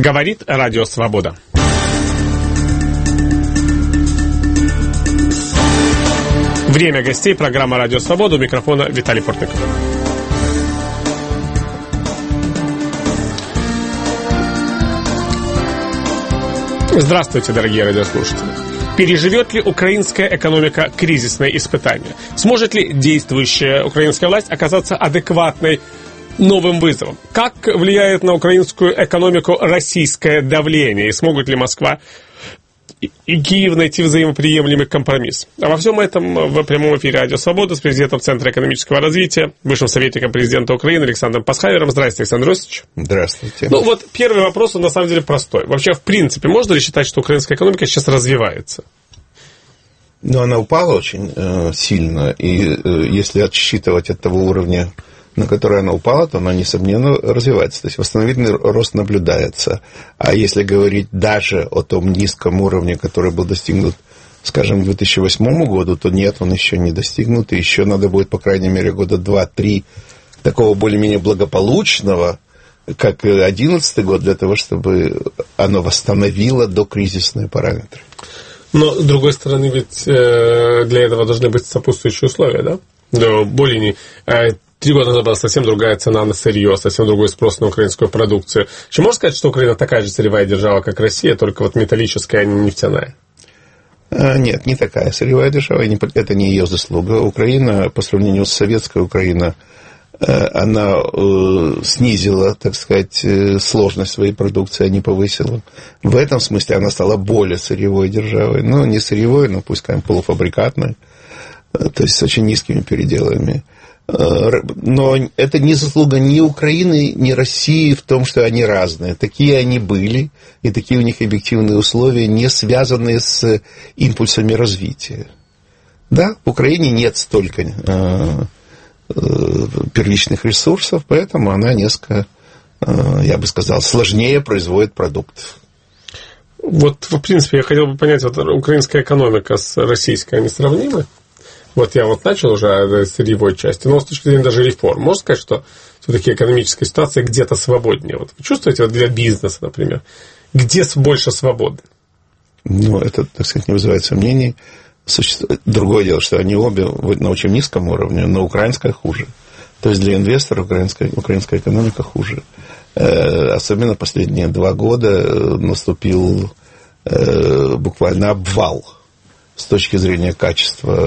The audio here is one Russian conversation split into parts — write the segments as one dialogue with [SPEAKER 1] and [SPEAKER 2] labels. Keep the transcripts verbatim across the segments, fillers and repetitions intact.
[SPEAKER 1] Говорит Радио Свобода. Время гостей. Программа «Радио Свобода». У микрофона Виталий Портников. Здравствуйте, дорогие радиослушатели. Переживет ли украинская экономика кризисное испытание? Сможет ли действующая украинская власть оказаться адекватной новым вызовом? Как влияет на украинскую экономику российское давление? И смогут ли Москва и Киев найти взаимоприемлемый компромисс? А во всем этом в прямом эфире «Радио Свобода» с президентом Центра экономического развития, высшим советником президента Украины Александром Пасхавером. Здравствуйте, Александр Иосифович.
[SPEAKER 2] Здравствуйте.
[SPEAKER 1] Ну вот первый вопрос, он на самом деле простой. Вообще, в принципе, можно ли считать, что украинская экономика сейчас развивается?
[SPEAKER 2] Ну, она упала очень э, сильно, и э, если отсчитывать от того уровня, на который она упала, то она, несомненно, развивается. То есть восстановительный рост наблюдается. А если говорить даже о том низком уровне, который был достигнут, скажем, к две тысячи восьмому году, то нет, он еще не достигнут. И еще надо будет, по крайней мере, года два-три такого более-менее благополучного, как две тысячи одиннадцатый год, для того, чтобы оно восстановило докризисные параметры.
[SPEAKER 1] Но, с другой стороны, ведь э, для этого должны быть сопутствующие условия, да? Да, более не... Э, Три года назад была совсем другая цена на сырье, совсем другой спрос на украинскую продукцию. Что можно сказать, что Украина такая же сырьевая держава, как Россия, только вот металлическая, а не нефтяная?
[SPEAKER 2] Нет, не такая сырьевая держава, это не ее заслуга. Украина, по сравнению с советской Украиной, она снизила, так сказать, сложность своей продукции, а не повысила. В этом смысле она стала более сырьевой державой. Ну, не сырьевой, но пусть, скажем, полуфабрикатной, то есть с очень низкими переделами. Но это не заслуга ни Украины, ни России в том, что они разные. Такие они были, и такие у них объективные условия, не связанные с импульсами развития. Да, в Украине нет столько э, э, первичных ресурсов, поэтому она несколько, э, я бы сказал, сложнее производит продукт.
[SPEAKER 1] Вот, в принципе, я хотел бы понять, вот украинская экономика с российской, они сравнимы? Вот я вот начал уже с сырьевой части, но с точки зрения даже реформ. Можно сказать, что все-таки экономическая ситуация где-то свободнее? Вот вы чувствуете, вот для бизнеса, например, где больше свободы?
[SPEAKER 2] Ну, это, так сказать, не вызывает сомнений. Другое дело, что они обе на очень низком уровне, но украинская хуже. То есть для инвестора украинская, украинская экономика хуже. Особенно последние два года наступил буквально обвал с точки зрения качества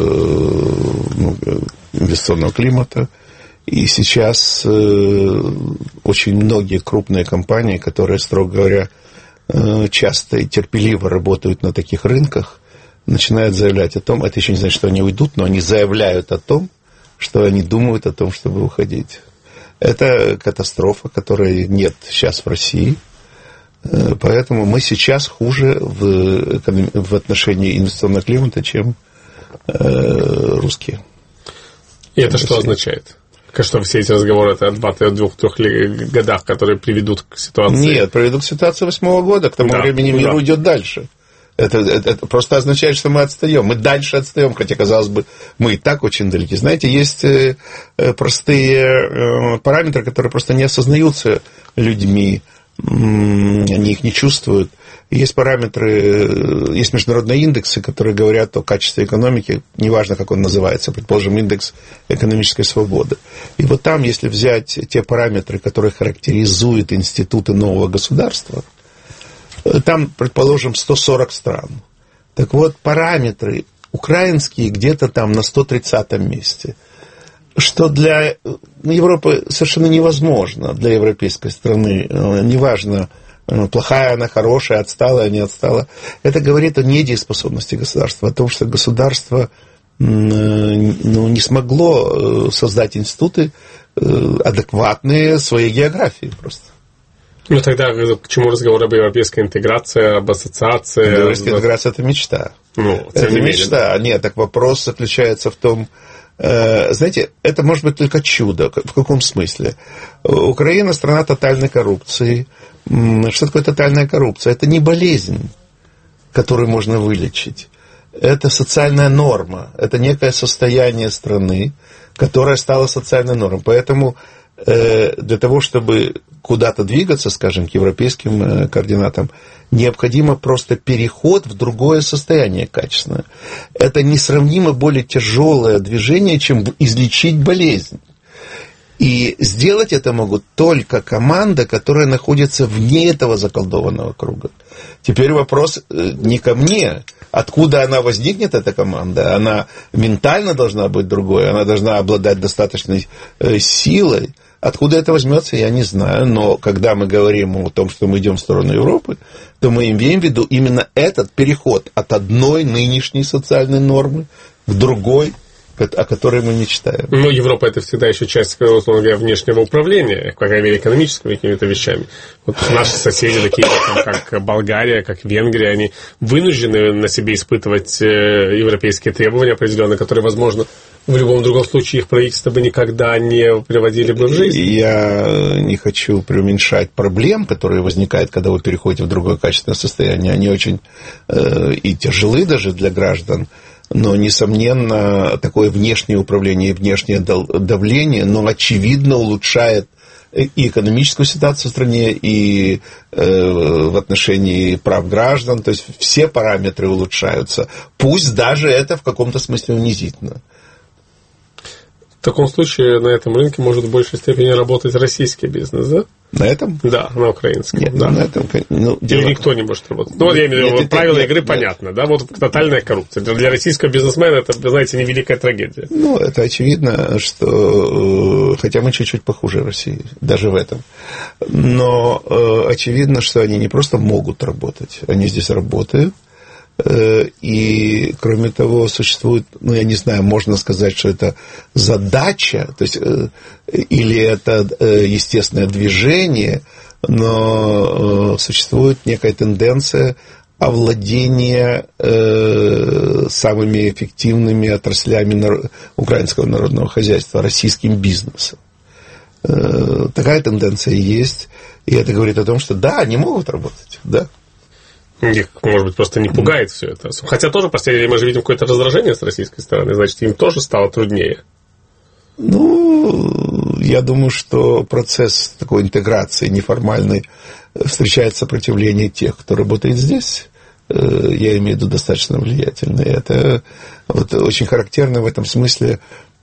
[SPEAKER 2] ну, инвестиционного климата. И сейчас э, очень многие крупные компании, которые, строго говоря, э, часто и терпеливо работают на таких рынках, начинают заявлять о том, это еще не значит, что они уйдут, но они заявляют о том, что они думают о том, чтобы уходить. Это катастрофа, которой нет сейчас в России. Поэтому мы сейчас хуже в, в отношении инвестиционного климата, чем э, русские.
[SPEAKER 1] И это что означает? Что все эти разговоры это о двух-трех годах, которые приведут к ситуации?
[SPEAKER 2] Нет, приведут к ситуации восьмого года. К тому да, времени мир да. уйдет дальше. Это, это, это просто означает, что мы отстаем. Мы дальше отстаем, хотя, казалось бы, мы и так очень далеки. Знаете, есть э, простые э, параметры, которые просто не осознаются людьми. Они их не чувствуют. Есть параметры, есть международные индексы, которые говорят о качестве экономики, неважно, как он называется, предположим, индекс экономической свободы. И вот там, если взять те параметры, которые характеризуют институты нового государства, там, предположим, сто сорок стран. Так вот, параметры украинские где-то там на сто тридцатом месте. Что для Европы совершенно невозможно, для европейской страны, неважно, плохая она, хорошая, отсталая, не отстала. Это говорит о недееспособности государства, о том, что государство ну, не смогло создать институты, адекватные своей географии просто.
[SPEAKER 1] Ну, тогда к чему разговор об европейской интеграции, об ассоциации?
[SPEAKER 2] Европейская интеграция – это мечта.
[SPEAKER 1] Ну,
[SPEAKER 2] это не мечта. Нет, так вопрос заключается в том, знаете, это может быть только чудо. В каком смысле? Украина – страна тотальной коррупции. Что такое тотальная коррупция? Это не болезнь, которую можно вылечить. Это социальная норма. Это некое состояние страны, которое стало социальной нормой. Поэтому для того, чтобы куда-то двигаться, скажем, к европейским координатам, необходимо просто переход в другое состояние качественное. Это несравнимо более тяжелое движение, чем излечить болезнь. И сделать это могут только команда, которая находится вне этого заколдованного круга. Теперь вопрос не ко мне. Откуда она возникнет, эта команда? Она ментально должна быть другой, она должна обладать достаточной силой. Откуда это возьмется, я не знаю. Но когда мы говорим о том, что мы идем в сторону Европы, то мы имеем в виду именно этот переход от одной нынешней социальной нормы к другой, о которой мы мечтаем.
[SPEAKER 1] Ну, Европа — это всегда еще часть, условно говоря, внешнего управления, по крайней мере, экономическими какими-то вещами. Вот наши соседи, такие как Болгария, как Венгрия, они вынуждены на себе испытывать европейские требования определенные, которые, возможно, в любом другом случае их правительство бы никогда не приводили бы в жизнь.
[SPEAKER 2] Я не хочу преуменьшать проблем, которые возникают, когда вы переходите в другое качественное состояние. Они очень э, и тяжелы даже для граждан. Но, несомненно, такое внешнее управление и внешнее давление, но, очевидно, улучшает и экономическую ситуацию в стране, и э, в отношении прав граждан. То есть все параметры улучшаются. Пусть даже это в каком-то смысле унизительно.
[SPEAKER 1] В таком случае на этом рынке может в большей степени работать российский бизнес, да?
[SPEAKER 2] На этом?
[SPEAKER 1] Да, на украинском.
[SPEAKER 2] Нет,
[SPEAKER 1] да.
[SPEAKER 2] на этом... Ну,
[SPEAKER 1] Или дело... никто не может работать. Ну, вот я имею в виду, вот правила нет, игры нет. понятно, да? Вот тотальная коррупция. Для российского бизнесмена это, знаете, невеликая трагедия.
[SPEAKER 2] Ну, это очевидно, что... Хотя мы чуть-чуть похуже России, даже в этом. Но э, очевидно, что они не просто могут работать, они здесь работают. И, кроме того, существует, ну, я не знаю, можно сказать, что это задача, то есть, или это естественное движение, но существует некая тенденция овладения самыми эффективными отраслями украинского народного хозяйства, российским бизнесом. Такая тенденция есть, и это говорит о том, что да, они могут работать, да.
[SPEAKER 1] Их, может быть, просто не пугает все это. Хотя тоже в последнее время мы же видим какое-то раздражение с российской стороны, значит, им тоже стало труднее.
[SPEAKER 2] Ну, я думаю, что процесс такой интеграции неформальной встречает сопротивление тех, кто работает здесь. Я имею в виду достаточно влиятельные. Это вот очень характерно в этом смысле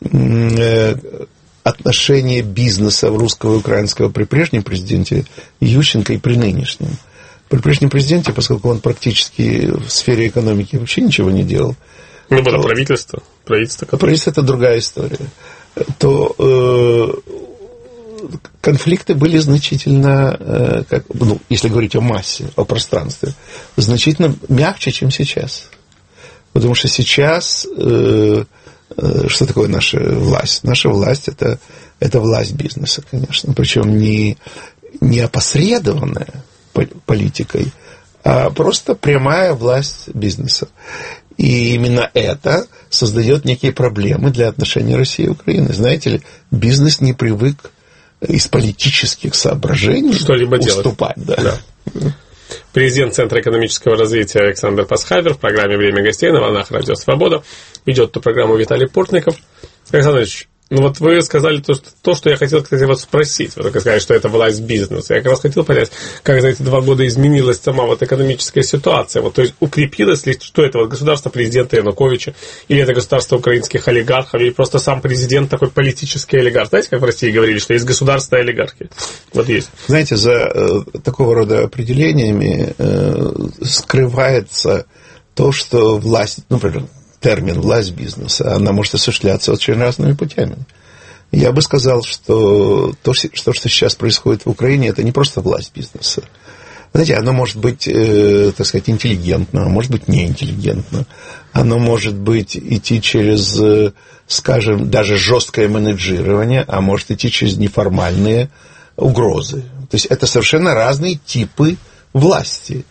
[SPEAKER 2] отношение бизнеса русского и украинского при прежнем президенте Ющенко и при нынешнем. При прежнем президенте, поскольку он практически в сфере экономики вообще ничего не делал.
[SPEAKER 1] Ну, было то, правительство. Правительство, которое...
[SPEAKER 2] правительство – это другая история. То э, конфликты были значительно, э, как, ну, если говорить о массе, о пространстве, значительно мягче, чем сейчас. Потому что сейчас, э, э, что такое наша власть? Наша власть – это, это власть бизнеса, конечно. Причем не, не опосредованная политикой, а просто прямая власть бизнеса. И именно это создает некие проблемы для отношений России и Украины. Знаете ли, бизнес не привык из политических соображений
[SPEAKER 1] что-либо
[SPEAKER 2] уступать.
[SPEAKER 1] Да. Да. Президент Центра экономического развития Александр Пасхальдер в программе «Время гостей» на волнах Радио Свобода. Ведет эту программу Виталий Портников. Александр Ильич, ну вот вы сказали то, что, то, что я хотел, кстати, вас спросить. Вы только сказали, что это власть бизнеса. Я как раз хотел понять, как за эти два года изменилась сама вот экономическая ситуация. Вот, то есть укрепилось ли, что это вот государство президента Януковича, или это государство украинских олигархов, или просто сам президент такой политический олигарх. Знаете, как в России говорили, что есть государственные олигархи? Вот есть.
[SPEAKER 2] Знаете, за э, такого рода определениями э, скрывается то, что власть, например, термин «власть бизнеса», она может осуществляться очень разными путями. Я бы сказал, что то, что сейчас происходит в Украине, это не просто власть бизнеса. Знаете, оно может быть, э, так сказать, интеллигентно, а может быть неинтеллигентно. Оно может быть идти через, э, скажем, даже жесткое менеджирование, а может идти через неформальные угрозы. То есть это совершенно разные типы власти.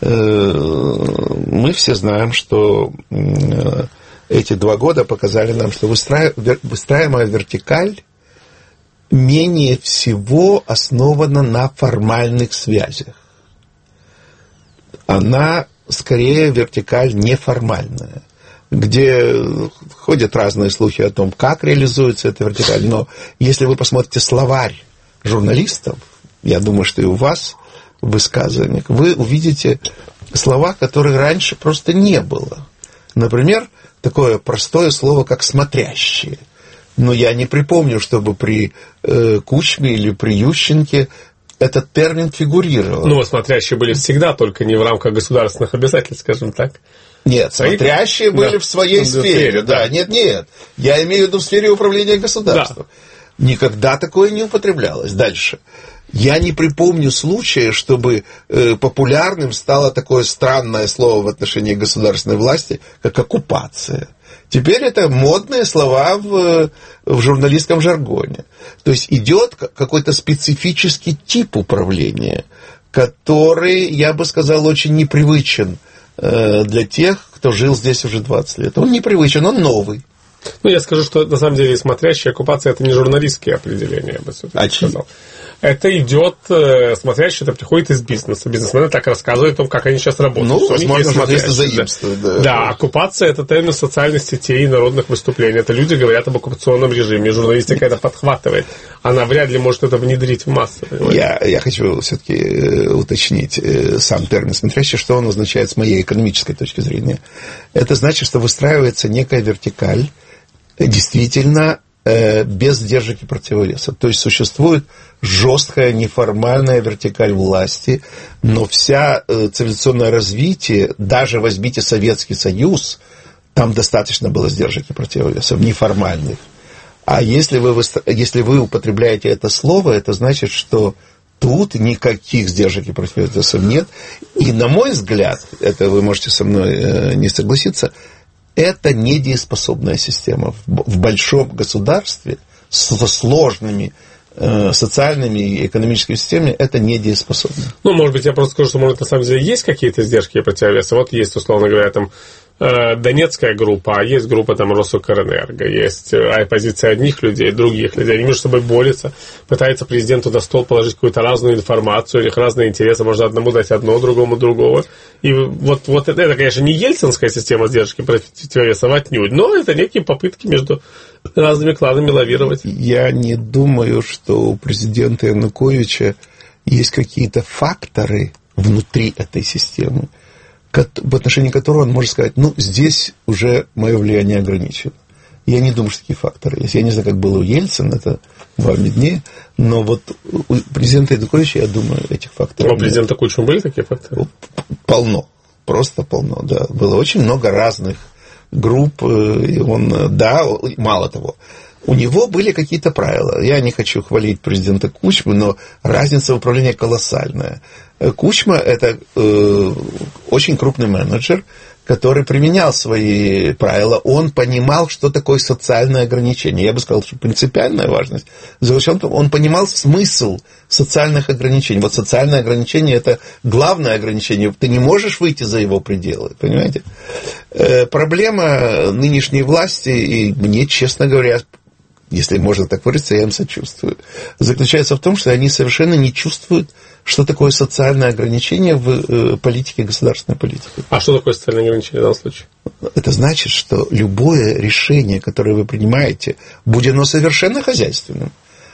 [SPEAKER 2] Мы все знаем, что эти два года показали нам, что выстраиваемая вертикаль менее всего основана на формальных связях. Она скорее вертикаль неформальная. где ходят разные слухи о том, как реализуется эта вертикаль. Но если вы посмотрите словарь журналистов, я думаю, что и у вас в высказываниях, вы увидите слова, которых раньше просто не было. Например, такое простое слово, как «смотрящие». Но я не припомню, чтобы при э, Кучме или при Ющенке этот термин фигурировал.
[SPEAKER 1] Ну, смотрящие были всегда, только не в рамках государственных обязательств, скажем так.
[SPEAKER 2] Нет, смотрящие
[SPEAKER 1] да.
[SPEAKER 2] были в своей
[SPEAKER 1] в
[SPEAKER 2] сфере.
[SPEAKER 1] сфере
[SPEAKER 2] да. да, нет, нет. Я имею в виду в сфере управления государством. Да. Никогда такое не употреблялось. Дальше. Я не припомню случая, чтобы э, популярным стало такое странное слово в отношении государственной власти, как оккупация. Теперь это модные слова в, в журналистском жаргоне. То есть идет какой-то специфический тип управления, который, я бы сказал, очень непривычен э, для тех, кто жил здесь уже двадцать лет. Он непривычен, он новый.
[SPEAKER 1] Ну, я скажу, что на самом деле смотрящая оккупация — это не журналистские определения, я бы все-таки а сказал. Это идет, э, смотрящий, это приходит из бизнеса. Бизнесмены так рассказывают о том, как они сейчас работают.
[SPEAKER 2] Ну, возможно, журналисты заимствуют. Да.
[SPEAKER 1] Да. да, оккупация — это термин социальных сетей и народных выступлений. Это люди говорят об оккупационном режиме. Журналистика это подхватывает. Она вряд ли может это внедрить в массы.
[SPEAKER 2] Я, я хочу все-таки уточнить сам термин смотрящий, что он означает с моей экономической точки зрения. Это значит, что выстраивается некая вертикаль, действительно э, без сдержек и противовесов. То есть существует жесткая неформальная вертикаль власти, но вся э, цивилизационное развитие, даже возьмите Советский Союз, там достаточно было сдержек и противовесов, неформальных. А если вы, если вы употребляете это слово, это значит, что тут никаких сдержек и противовесов нет. И, на мой взгляд, это вы можете со мной э, не согласиться, это недееспособная система. В большом государстве со сложными э, социальными и экономическими системами это недееспособно.
[SPEAKER 1] Ну, может быть, я просто скажу, что, может, на самом деле есть какие-то издержки и противовесы. Вот есть, условно говоря, там э, Донецкая группа, а есть группа там Росукрэнерго, есть э, позиция одних людей, других людей. Они между собой борются, пытаются президенту на стол положить какую-то разную информацию, у них разные интересы, можно одному дать одно, другому другого. И вот, вот это, это, конечно, не ельцинская система сдержки противовесов отнюдь, но это некие попытки между разными кланами лавировать.
[SPEAKER 2] Я не думаю, что у президента Януковича есть какие-то факторы внутри этой системы, в отношении которого он может сказать, ну, здесь уже мое влияние ограничено. Я не думаю, что такие факторы есть. Я не знаю, как было у Ельцина, это вам виднее, но вот у президента Януковича, я думаю, этих факторов
[SPEAKER 1] нет. У президента Кучмы были такие факторы?
[SPEAKER 2] Полно, просто полно, да. Было очень много разных групп, и он, да, мало того, у него были какие-то правила. Я не хочу хвалить президента Кучмы, но разница в управлении колоссальная. Кучма – это э, очень крупный менеджер, который применял свои правила. Он понимал, что такое социальное ограничение. Я бы сказал, что принципиальная важность заключалась в том, он понимал смысл социальных ограничений. Вот социальное ограничение – это главное ограничение. Ты не можешь выйти за его пределы, понимаете? Э, проблема нынешней власти, и мне, честно говоря, если можно так выразиться, я им сочувствую, заключается в том, что они совершенно не чувствуют, что такое социальное ограничение в э, политике, государственной политике.
[SPEAKER 1] А что такое социальное ограничение в данном случае?
[SPEAKER 2] Это значит, что любое решение, которое вы принимаете, будь оно совершенно хозяйственным,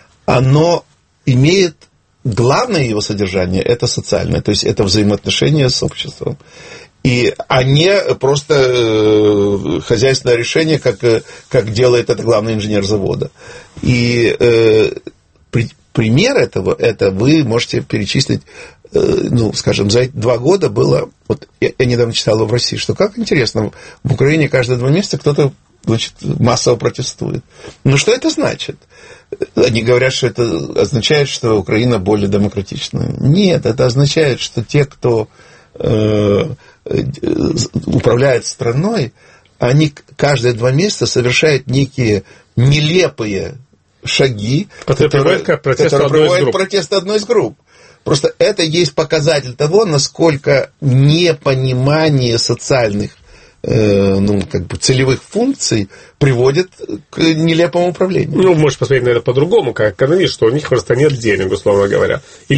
[SPEAKER 2] оно имеет главное его содержание, это социальное, то есть это взаимоотношения с обществом. И, а не просто э, хозяйственное решение, как, как делает это главный инженер завода. И э, при, пример этого, это вы можете перечислить, э, ну, скажем, за эти два года было, вот я, я недавно читал в России, что как интересно, в Украине каждые два месяца кто-то, значит, массово протестует. Ну, что это значит? Они говорят, что это означает, что Украина более демократичная. Нет, это означает, что те, кто э, управляют страной, они каждые два месяца совершают некие нелепые шаги, которые, которые приводят к протесту одной из групп. Просто это есть показатель того, насколько непонимание социальных э, ну, как бы целевых функций приводит к нелепому управлению.
[SPEAKER 1] Ну, можешь посмотреть на это по-другому, как экономист, что у них просто нет денег, условно говоря. Или хотя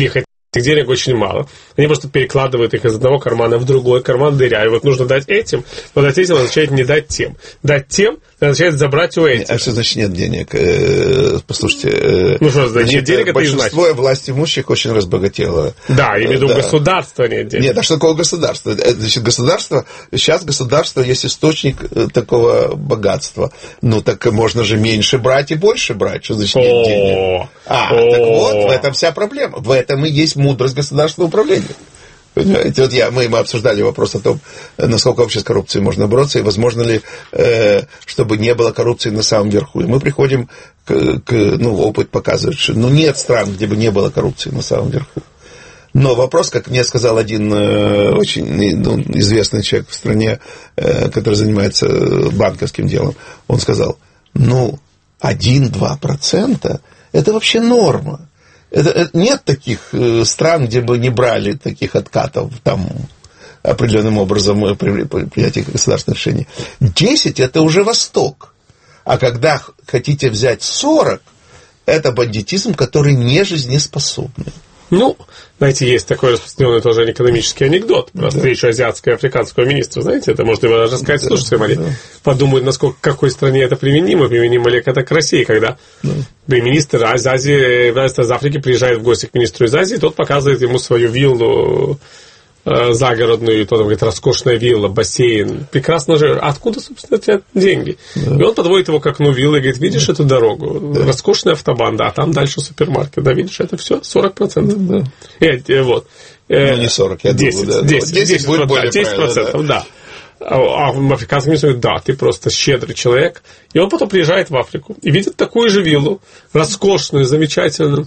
[SPEAKER 1] денег очень мало. Они просто перекладывают их из одного кармана в другой карман дыря. И вот нужно дать этим, но дать этим означает не дать тем. Дать тем означает забрать у этих.
[SPEAKER 2] А что значит нет денег? Э, послушайте. Э,
[SPEAKER 1] ну что значит нет денег?
[SPEAKER 2] Большинство власть имущих очень разбогатело.
[SPEAKER 1] Да, я имею в виду, да. Государства нет денег.
[SPEAKER 2] Нет, а что такое государство? Значит, государство, сейчас государство есть источник такого богатства. Ну, так можно же меньше брать и больше брать. Что значит нет денег? А, так вот, в этом вся проблема. В этом и есть мудрость государственного управления. Понимаете, вот я, мы, мы обсуждали вопрос о том, насколько вообще с коррупцией можно бороться, и возможно ли, э, чтобы не было коррупции на самом верху. И мы приходим к, к ну, опыт показывает, что ну, нет стран, где бы не было коррупции на самом верху. Но вопрос, как мне сказал один э, очень ну, известный человек в стране, э, который занимается банковским делом, он сказал, ну, один-два процента это вообще норма. Это, это, нет таких э, стран, где бы не брали таких откатов там, определенным образом при принятии государственных решений. десять это уже Восток. А когда хотите взять сорок, это бандитизм, который не жизнеспособный.
[SPEAKER 1] Ну, знаете, есть такой распространенный тоже экономический анекдот про встречу да. азиатского и африканского министра. Знаете, это можно его даже сказать, да, слушайте, да, да. подумают, насколько, в какой стране это применимо, применимо ли это к России, когда да. министр из Азии, из Африки приезжает в гости к министру из Азии, тот показывает ему свою виллу э, загородную, и тот говорит, роскошная вилла, бассейн, прекрасно же. А откуда, собственно, эти деньги? Да. И он подводит его к окну виллы и говорит, видишь да. эту дорогу? Да. Роскошный автобан, да, а там дальше супермаркет, да, видишь, это все сорок процентов. Да. И, и, вот.
[SPEAKER 2] Ну, не сорок, я
[SPEAKER 1] десять,
[SPEAKER 2] думаю, да.
[SPEAKER 1] десять, десять, десять, будет более десять процентов, да. да. А в африканском говорит, да, ты просто щедрый человек. И он потом приезжает в Африку и видит такую же виллу, роскошную, замечательную.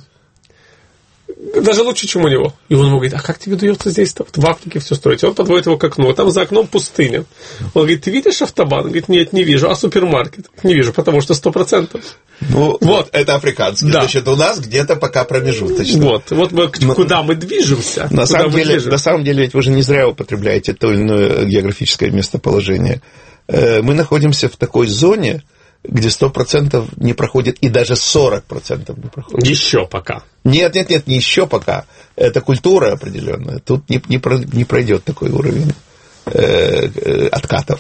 [SPEAKER 1] Даже лучше, чем у него. И он ему говорит, а как тебе удается здесь-то вот в Африке все строить? И он подводит его к окну, а там за окном пустыня. Он говорит, ты видишь автобан? Он говорит, нет, не вижу. А супермаркет? Не вижу, потому что сто процентов.
[SPEAKER 2] Ну, вот. Это африканский. Да. Значит, у нас где-то пока промежуточно.
[SPEAKER 1] Вот, вот мы, Но, куда мы движемся.
[SPEAKER 2] На самом,
[SPEAKER 1] мы
[SPEAKER 2] деле,
[SPEAKER 1] движемся.
[SPEAKER 2] на самом деле, ведь вы же не зря употребляете то или иное географическое местоположение. Мы находимся в такой зоне, где сто процентов не проходит, и даже сорок процентов не проходит.
[SPEAKER 1] Еще пока.
[SPEAKER 2] Нет, нет, нет, не еще пока. Это культура определенная. Тут не, не, не пройдет такой уровень э, э, откатов.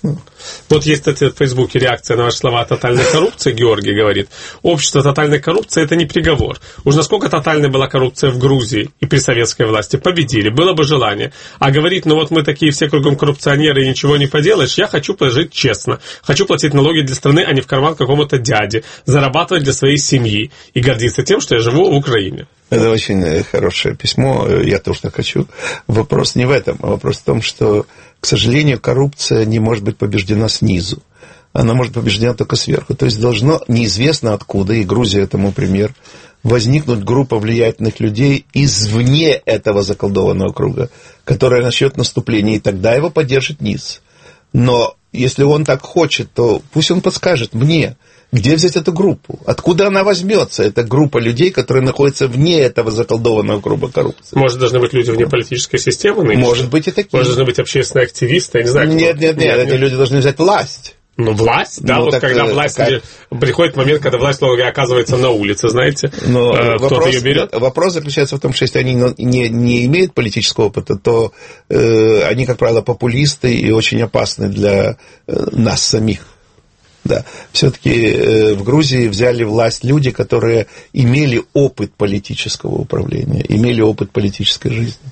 [SPEAKER 1] Вот есть, кстати, в Фейсбуке реакция на ваши слова о тотальной коррупции. Георгий говорит, общество тотальной коррупции – это не приговор. Уж насколько тотальной была коррупция в Грузии и при советской власти. Победили, было бы желание. А говорить, ну вот мы такие все кругом коррупционеры и ничего не поделаешь, я хочу жить честно. Хочу платить налоги для страны, а не в карман какому-то дяде. Зарабатывать для своей семьи. И гордиться тем, что я живу в Украине.
[SPEAKER 2] Это очень хорошее письмо, я тоже так хочу. Вопрос не в этом, а вопрос в том, что, к сожалению, коррупция не может быть побеждена снизу. Она может быть побеждена только сверху. То есть должно, неизвестно откуда, и Грузия этому пример, возникнуть группа влиятельных людей извне этого заколдованного круга, которая начнет наступление, и тогда его поддержит низ. Но если он так хочет, то пусть он подскажет мне, где взять эту группу? Откуда она возьмется? Это группа людей, которые находятся вне этого заколдованного круга коррупции.
[SPEAKER 1] Может, должны быть люди вне политической системы? Нынче?
[SPEAKER 2] Может быть и такие.
[SPEAKER 1] Может, должны быть общественные активисты? Я не знаю,
[SPEAKER 2] нет, нет, нет, нет, эти нет. люди должны взять власть.
[SPEAKER 1] Ну, власть, да, ну, вот так, когда власть, такая... приходит момент, когда власть, словно говоря, оказывается на улице, знаете,
[SPEAKER 2] но
[SPEAKER 1] э, кто-то
[SPEAKER 2] вопрос,
[SPEAKER 1] ее берет.
[SPEAKER 2] Вопрос заключается в том, что если они не, не имеют политического опыта, то э, они, как правило, популисты и очень опасны для э, нас самих. Да. Все-таки э, в Грузии взяли власть люди, которые имели опыт политического управления, имели опыт политической жизни.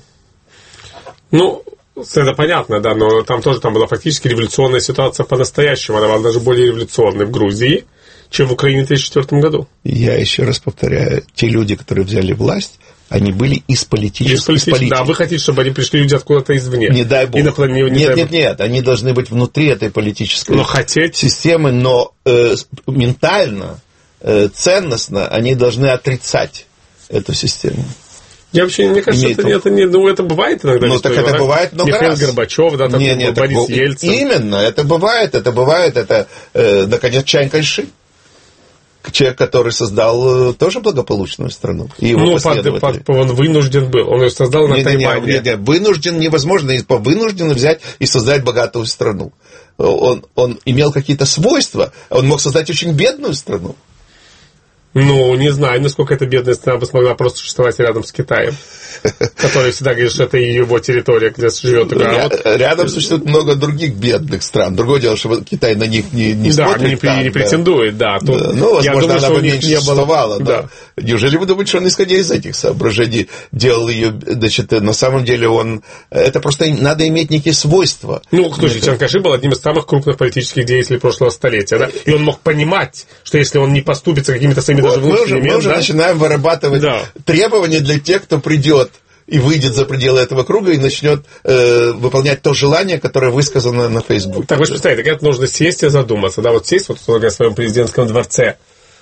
[SPEAKER 1] Ну, это понятно, да, но там тоже там была фактически революционная ситуация по-настоящему. Она была даже более революционной в Грузии, чем в Украине в тысяча девятьсот четвёртом году.
[SPEAKER 2] Я еще раз повторяю, те люди, которые взяли власть, они были из политической...
[SPEAKER 1] Из политики. Да, вы хотите, чтобы они пришли люди откуда-то извне.
[SPEAKER 2] Не дай бог.
[SPEAKER 1] Иноплан... Не, не
[SPEAKER 2] нет,
[SPEAKER 1] дай
[SPEAKER 2] нет, нет, они должны быть внутри этой политической
[SPEAKER 1] но хотеть...
[SPEAKER 2] системы, но э, ментально, э, ценностно они должны отрицать эту систему.
[SPEAKER 1] Я вообще, мне кажется, это, это не... Ну, это бывает иногда.
[SPEAKER 2] Ну, так это бывает много
[SPEAKER 1] Михаил
[SPEAKER 2] раз.
[SPEAKER 1] Горбачев, да,
[SPEAKER 2] не, не,
[SPEAKER 1] Борис
[SPEAKER 2] так,
[SPEAKER 1] Ельцин.
[SPEAKER 2] Именно, это бывает, это бывает, это, э, наконец, Чан Кайши. Человек, который создал э, тоже благополучную страну. И его
[SPEAKER 1] ну, под, под, он вынужден был, он ее создал на не, Тайване.
[SPEAKER 2] Не, не, не, вынужден невозможно, вынужден взять и создать богатую страну. Он, он имел какие-то свойства, он мог создать очень бедную страну.
[SPEAKER 1] Ну, не знаю, насколько эта бедная страна бы смогла просто существовать рядом с Китаем, который всегда говорит, что это его территория, где живет.
[SPEAKER 2] Ря- вот... Рядом существует много других бедных стран. Другое дело, что Китай на них не, не
[SPEAKER 1] да,
[SPEAKER 2] смотрит.
[SPEAKER 1] Не,
[SPEAKER 2] так,
[SPEAKER 1] не
[SPEAKER 2] да.
[SPEAKER 1] претендует, да. Тут...
[SPEAKER 2] да. Ну, возможно,
[SPEAKER 1] думаю,
[SPEAKER 2] она бы меньше
[SPEAKER 1] не
[SPEAKER 2] существовала.
[SPEAKER 1] было...
[SPEAKER 2] Да.
[SPEAKER 1] Да.
[SPEAKER 2] Неужели вы думаете, что он, исходя из этих соображений, делал ее... Значит, на самом деле он... Это просто надо иметь некие свойства.
[SPEAKER 1] Ну, слушай, Чан Кайши был одним из самых крупных политических деятелей прошлого столетия, да? И он мог понимать, что если он не поступится какими-то своими
[SPEAKER 2] вот,
[SPEAKER 1] даже внутренними...
[SPEAKER 2] Мы уже, мы уже
[SPEAKER 1] да?
[SPEAKER 2] начинаем вырабатывать да. требования для тех, кто придет и выйдет за пределы этого круга и начнет э, выполнять то желание, которое высказано на Фейсбуке.
[SPEAKER 1] Так вы же представляете, так это нужно сесть и задуматься, да, вот сесть вот в своем президентском дворце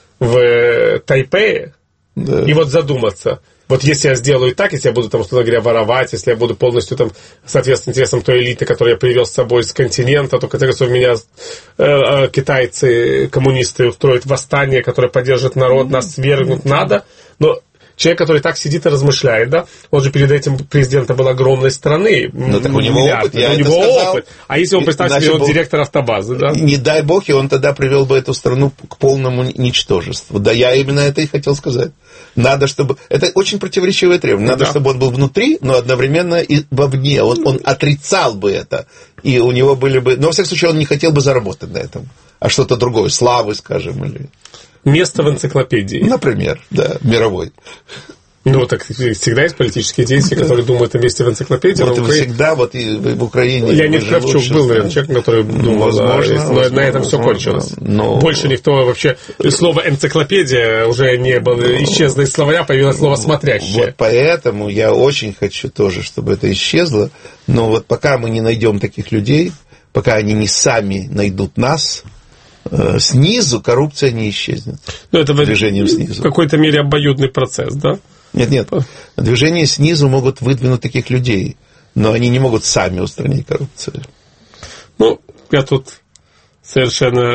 [SPEAKER 1] в Тайпее
[SPEAKER 2] да.
[SPEAKER 1] и вот задуматься. Вот если я сделаю так, если я буду, там, условно говоря, воровать, если я буду полностью там, соответствовать интересам той элиты, которую я привез с собой с континента, то, кажется, у меня э, э, китайцы, коммунисты устроят восстание, которое поддержит народ, нас свергнут, надо, но... Человек, который так сидит и размышляет, да, он же перед этим президентом был огромной страны.
[SPEAKER 2] Ну, так у него опыт, я
[SPEAKER 1] у
[SPEAKER 2] это
[SPEAKER 1] него
[SPEAKER 2] сказал.
[SPEAKER 1] опыт. А если он, представьте себе, он был... директор автобазы, да?
[SPEAKER 2] Не дай бог, и он тогда привел бы эту страну к полному ничтожеству. Да, я именно это и хотел сказать. Надо, чтобы... Это очень противоречивое требование. Надо, да. чтобы он был внутри, но одновременно и вовне. Он, он отрицал бы это. И у него были бы... Но, во всяком случае, он не хотел бы заработать на этом. А что-то другое. Славы, скажем, или...
[SPEAKER 1] Место в энциклопедии.
[SPEAKER 2] Например, да, мировой.
[SPEAKER 1] Ну, так всегда есть политические деятели, которые думают о месте в энциклопедии.
[SPEAKER 2] Вот
[SPEAKER 1] Укра...
[SPEAKER 2] всегда, вот и в Украине...
[SPEAKER 1] Леонид Кравчук был, наверное, человек, который думал, возможно, да, но возможно, на этом все кончилось. Но... Больше никто вообще... Слово «энциклопедия» уже не было, исчезло из словаря, появилось слово «смотрящее».
[SPEAKER 2] Вот поэтому я очень хочу тоже, чтобы это исчезло, но вот пока мы не найдем таких людей, пока они не сами найдут нас... Снизу коррупция не исчезнет.
[SPEAKER 1] Ну, это
[SPEAKER 2] движением снизу.
[SPEAKER 1] В какой-то мере обоюдный процесс, да?
[SPEAKER 2] Нет, нет. Движение снизу могут выдвинуть таких людей, но они не могут сами устранить коррупцию.
[SPEAKER 1] Ну, я тут совершенно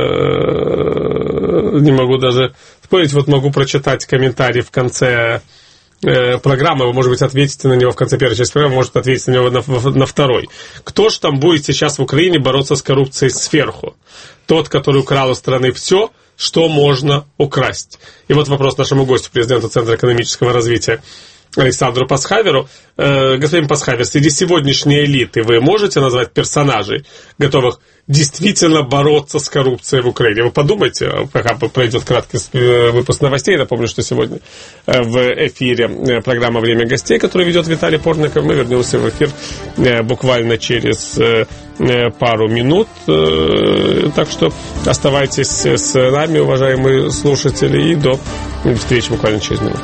[SPEAKER 1] не могу даже спорить. Вот могу прочитать комментарий в конце программы, вы, может быть, ответите на него в конце первой части программы, может ответить на него на, на второй. Кто ж там будет сейчас в Украине бороться с коррупцией сверху? Тот, который украл у страны все, что можно украсть. И вот вопрос нашему гостю, президенту Центра экономического развития Александру Пасхаверу. Э, господин Пасхавер, среди сегодняшней элиты вы можете назвать персонажей, готовых действительно бороться с коррупцией в Украине? Вы подумайте, пока пройдет краткий выпуск новостей. Напомню, что сегодня в эфире программа «Время гостей», которую ведет Виталий Порников. Мы вернемся в эфир буквально через пару минут. Так что оставайтесь с нами, уважаемые слушатели, и до встречи буквально через минуту.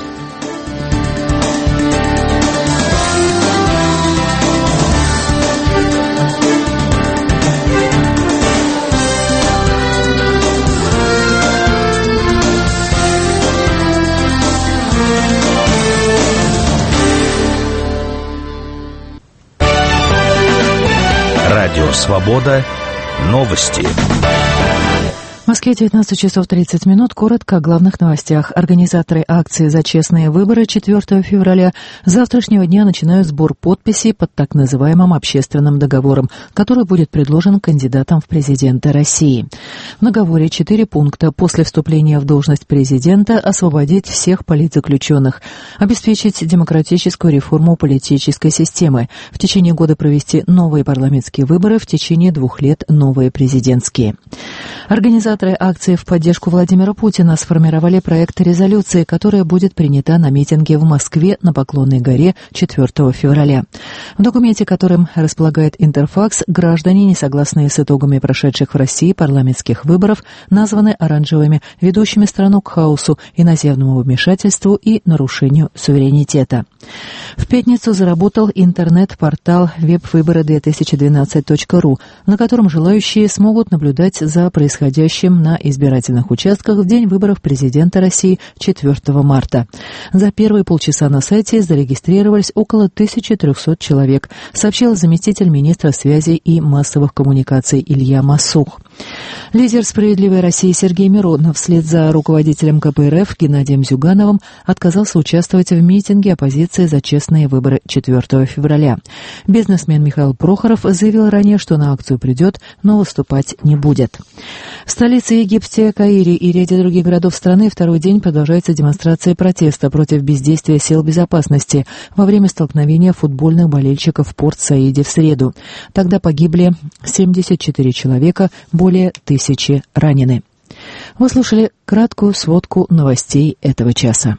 [SPEAKER 3] Радио «Свобода». Новости.
[SPEAKER 4] В Москве девятнадцать часов тридцать минут. Коротко о главных новостях. Организаторы акции «За честные выборы» четвёртого февраля завтрашнего дня начинают сбор подписей под так называемым общественным договором, который будет предложен кандидатам в президенты России. В договоре четыре пункта. После вступления в должность президента освободить всех политзаключенных, обеспечить демократическую реформу политической системы, в течение года провести новые парламентские выборы, в течение двух лет новые президентские. Организаторы акции в поддержку Владимира Путина сформировали проект резолюции, которая будет принята на митинге в Москве на Поклонной горе четвёртого февраля. В документе, которым располагает Интерфакс, граждане, не согласные с итогами прошедших в России парламентских выборов, названы оранжевыми, ведущими страну к хаосу, иноземному вмешательству и нарушению суверенитета. В пятницу заработал интернет-портал веб-выборы две тысячи двенадцать точка ру, на котором желающие смогут наблюдать за происходящим на избирательных участках в день выборов президента России четвёртого марта. За первые полчаса на сайте зарегистрировались около тысячи трёхсот человек, сообщил заместитель министра связи и массовых коммуникаций Илья Массух. Лидер «Справедливой России» Сергей Миронов вслед за руководителем ка пэ эр эф Геннадием Зюгановым отказался участвовать в митинге оппозиции за честные выборы четвёртого февраля. Бизнесмен Михаил Прохоров заявил ранее, что на акцию придет, но выступать не будет. В столице Египте, Каире и ряде других городов страны второй день продолжается демонстрация протеста против бездействия сил безопасности во время столкновения футбольных болельщиков в Порт-Саиде в среду. Тогда погибли семьдесят четыре человека, более тысячи ранены. Вы слушали краткую сводку новостей этого часа.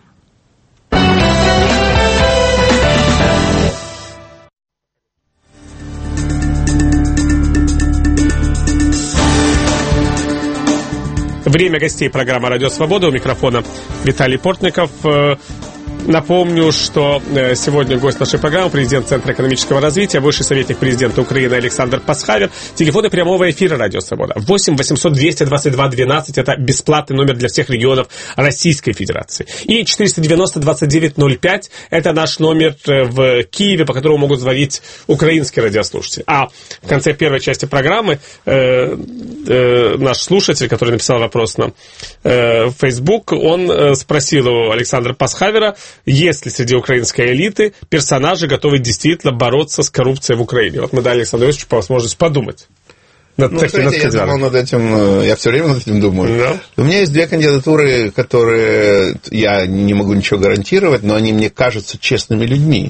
[SPEAKER 1] Время гостей программы «Радио Свобода». У микрофона Виталий Портников. Напомню, что сегодня гость нашей программы, президент Центра экономического развития, высший советник президента Украины Александр Пасхавер. Телефоны прямого эфира «Радио Свобода». восемь восемьсот двести двадцать два двенадцать. Это бесплатный номер для всех регионов Российской Федерации. И четыреста девяносто двадцать девять ноль пять. Это наш номер в Киеве, по которому могут звонить украинские радиослушатели. А в конце первой части программы э, э, наш слушатель, который написал вопрос на э, Facebook, он э, спросил у Александра Пасхавера, есть ли среди украинской элиты персонажи, готовые действительно бороться с коррупцией в Украине. Вот мы дали Александру Иосифовичу возможность подумать. Над
[SPEAKER 2] ну,
[SPEAKER 1] таким,
[SPEAKER 2] знаете, над я думал над этим, я все время над этим думаю. Да. У меня есть две кандидатуры, которые я не могу ничего гарантировать, но они мне кажутся честными людьми.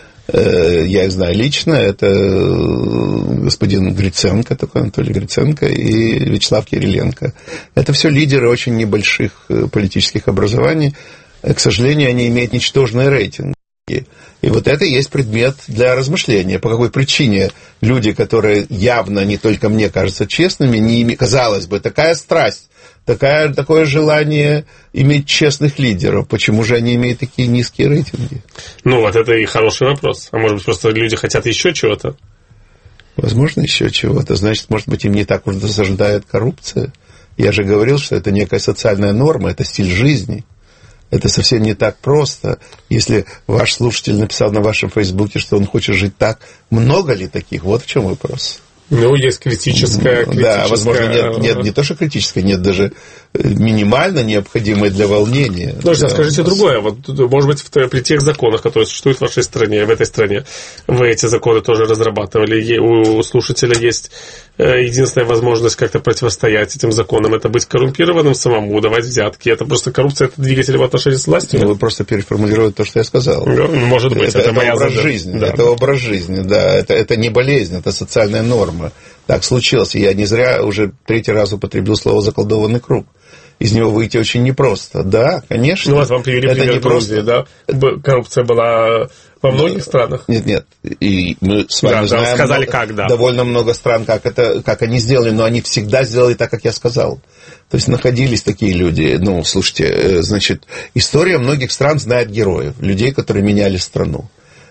[SPEAKER 2] Я их знаю лично. Это господин Гриценко, такой Анатолий Гриценко, и Вячеслав Кириленко. Это все лидеры очень небольших политических образований. К сожалению, они имеют ничтожные рейтинги. И вот это и есть предмет для размышления. По какой причине люди, которые явно не только мне кажутся честными, не ими... казалось бы, такая страсть, такая, такое желание иметь честных лидеров, почему же они имеют такие низкие рейтинги?
[SPEAKER 1] Ну, вот это и хороший вопрос. А может быть, просто люди хотят еще чего-то?
[SPEAKER 2] Возможно, еще чего-то. Значит, может быть, им не так уж досаждает коррупция. Я же говорил, что это некая социальная норма, это стиль жизни. Это совсем не так просто. Если ваш слушатель написал на вашем Фейсбуке, что он хочет жить так, много ли таких? Вот в чем вопрос.
[SPEAKER 1] Ну, есть критическая... критическая...
[SPEAKER 2] Да, возможно, нет, нет, не то, что критическая, нет даже минимально необходимой для волнения.
[SPEAKER 1] Ну, да, скажите другое. Вот, может быть, в, при тех законах, которые существуют в вашей стране, в этой стране, вы эти законы тоже разрабатывали. У слушателя есть единственная возможность как-то противостоять этим законам. Это быть коррумпированным самому, давать взятки. Это просто коррупция, это двигатель в отношении с властью.
[SPEAKER 2] Ну, вы просто переформулировали то, что я сказал.
[SPEAKER 1] Да, может быть, это,
[SPEAKER 2] это, это
[SPEAKER 1] моя
[SPEAKER 2] образ
[SPEAKER 1] задача.
[SPEAKER 2] жизни.
[SPEAKER 1] Да.
[SPEAKER 2] Это образ жизни, да. Это, это не болезнь, это социальная норма. Так случилось. Я не зря уже третий раз употребил слово «заколдованный круг». Из него выйти очень непросто. Да, конечно.
[SPEAKER 1] Ну, вот вам привели пример Грузии, да? Коррупция была во многих странах.
[SPEAKER 2] Нет, нет. И мы с вами
[SPEAKER 1] да,
[SPEAKER 2] знаем
[SPEAKER 1] да, сказали,
[SPEAKER 2] много,
[SPEAKER 1] как, да.
[SPEAKER 2] довольно много стран, как, это, как они сделали, но они всегда сделали так, как я сказал. То есть находились такие люди. Ну, слушайте, значит, история многих стран знает героев, людей, которые меняли страну.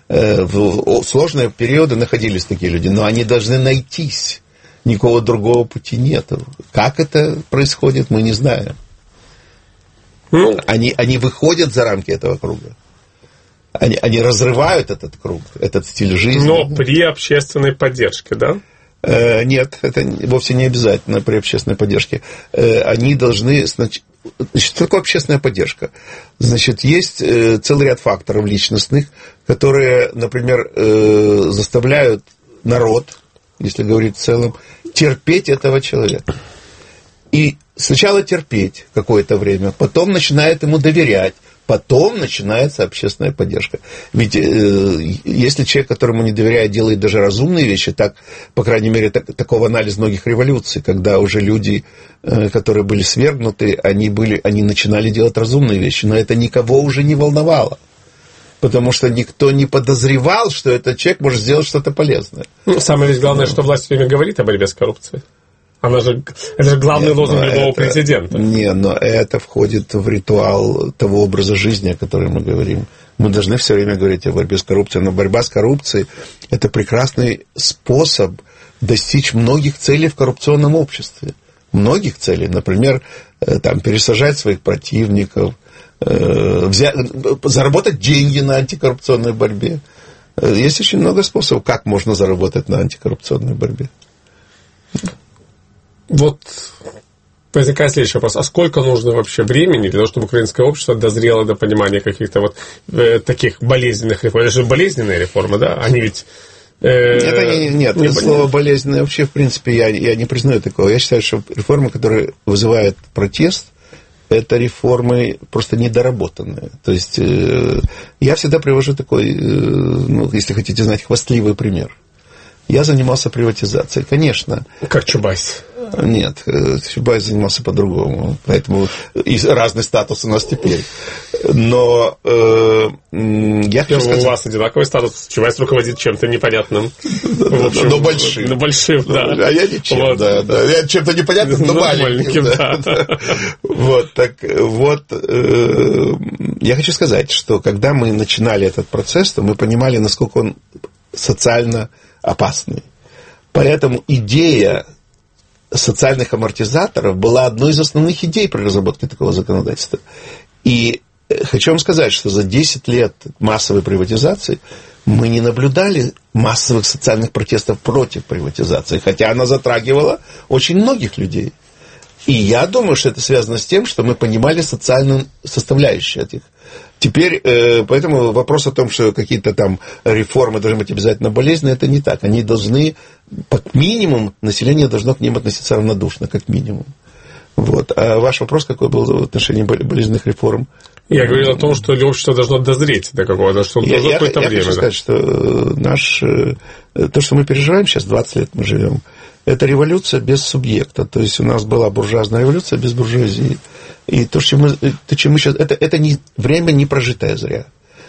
[SPEAKER 2] В сложные периоды находились такие люди, но они должны найтись. Никакого другого пути нет. Как это происходит, мы не знаем. Ну, они, они выходят за рамки этого круга. Они, они разрывают этот круг, этот стиль жизни.
[SPEAKER 1] Но при общественной поддержке, да?
[SPEAKER 2] Э, нет, это вовсе не обязательно при общественной поддержке. Э, они должны... Значит, что такое общественная поддержка? Значит, есть э, целый ряд факторов личностных, которые, например, э, заставляют народ, если говорить в целом, терпеть этого человека. И сначала терпеть какое-то время, потом начинает ему доверять, потом начинается общественная поддержка. Ведь э, если человек, которому не доверяет, делает даже разумные вещи, так, по крайней мере, так, такого анализа многих революций, когда уже люди, э, которые были свергнуты, они, были, они начинали делать разумные вещи, но это никого уже не волновало. Потому что никто не подозревал, что этот человек может сделать что-то полезное.
[SPEAKER 1] Ну, самое ведь главное, что власть все время говорит о борьбе с коррупцией. Она же, это же главный нет, лозунг любого это, президента.
[SPEAKER 2] Не, но это входит в ритуал того образа жизни, о котором мы говорим. Мы должны все время говорить о борьбе с коррупцией. Но борьба с коррупцией – это прекрасный способ достичь многих целей в коррупционном обществе. Многих целей. Например, там, пересажать своих противников, взять, заработать деньги на антикоррупционной борьбе. Есть очень много способов, как можно заработать на антикоррупционной борьбе.
[SPEAKER 1] Вот возникает следующий вопрос. А сколько нужно вообще времени для того, чтобы украинское общество дозрело до понимания каких-то вот э, таких болезненных реформ? Это же болезненные реформы, да? Они ведь... Э,
[SPEAKER 2] нет, они, нет, не слово болезненное вообще, в принципе, я, я не признаю такого. Я считаю, что реформы, которые вызывают протест, это реформы просто недоработанные. То есть э, я всегда привожу такой, э, ну, если хотите знать, хвастливый пример. Я занимался приватизацией, конечно.
[SPEAKER 1] Как Чубайс.
[SPEAKER 2] Нет, Чубайс занимался по-другому. Поэтому и разный статус у нас теперь. Но э, я хочу сказать...
[SPEAKER 1] У вас одинаковый статус. Чубайс руководит чем-то непонятным. В общем,
[SPEAKER 2] но большим.
[SPEAKER 1] Но большим, да.
[SPEAKER 2] А я ничем, вот. да, да. Я чем-то непонятным, но маленьким. Да, да. Вот, так вот. Э, я хочу сказать, что когда мы начинали этот процесс, то мы понимали, насколько он социально опасный. Поэтому идея социальных амортизаторов была одной из основных идей при разработке такого законодательства. И хочу вам сказать, что за десять лет массовой приватизации мы не наблюдали массовых социальных протестов против приватизации, хотя она затрагивала очень многих людей. И я думаю, что это связано с тем, что мы понимали социальную составляющую этих. Теперь, э, поэтому вопрос о том, что какие-то там реформы должны быть обязательно болезненные, это не так. Они должны, как минимум, население должно к ним относиться равнодушно, как минимум. Вот. А ваш вопрос какой был в отношении болезненных реформ?
[SPEAKER 1] Я говорил о том, что общество должно дозреть до какого-то, что
[SPEAKER 2] я,
[SPEAKER 1] должно
[SPEAKER 2] я,
[SPEAKER 1] какое-то
[SPEAKER 2] я
[SPEAKER 1] время.
[SPEAKER 2] хочу
[SPEAKER 1] да?
[SPEAKER 2] сказать, что наш, то, что мы переживаем сейчас, двадцать лет мы живем, это революция без субъекта. То есть у нас была буржуазная революция без буржуазии. И то, что мы, то, чем мы сейчас... Это, это не, время не прожитое зря.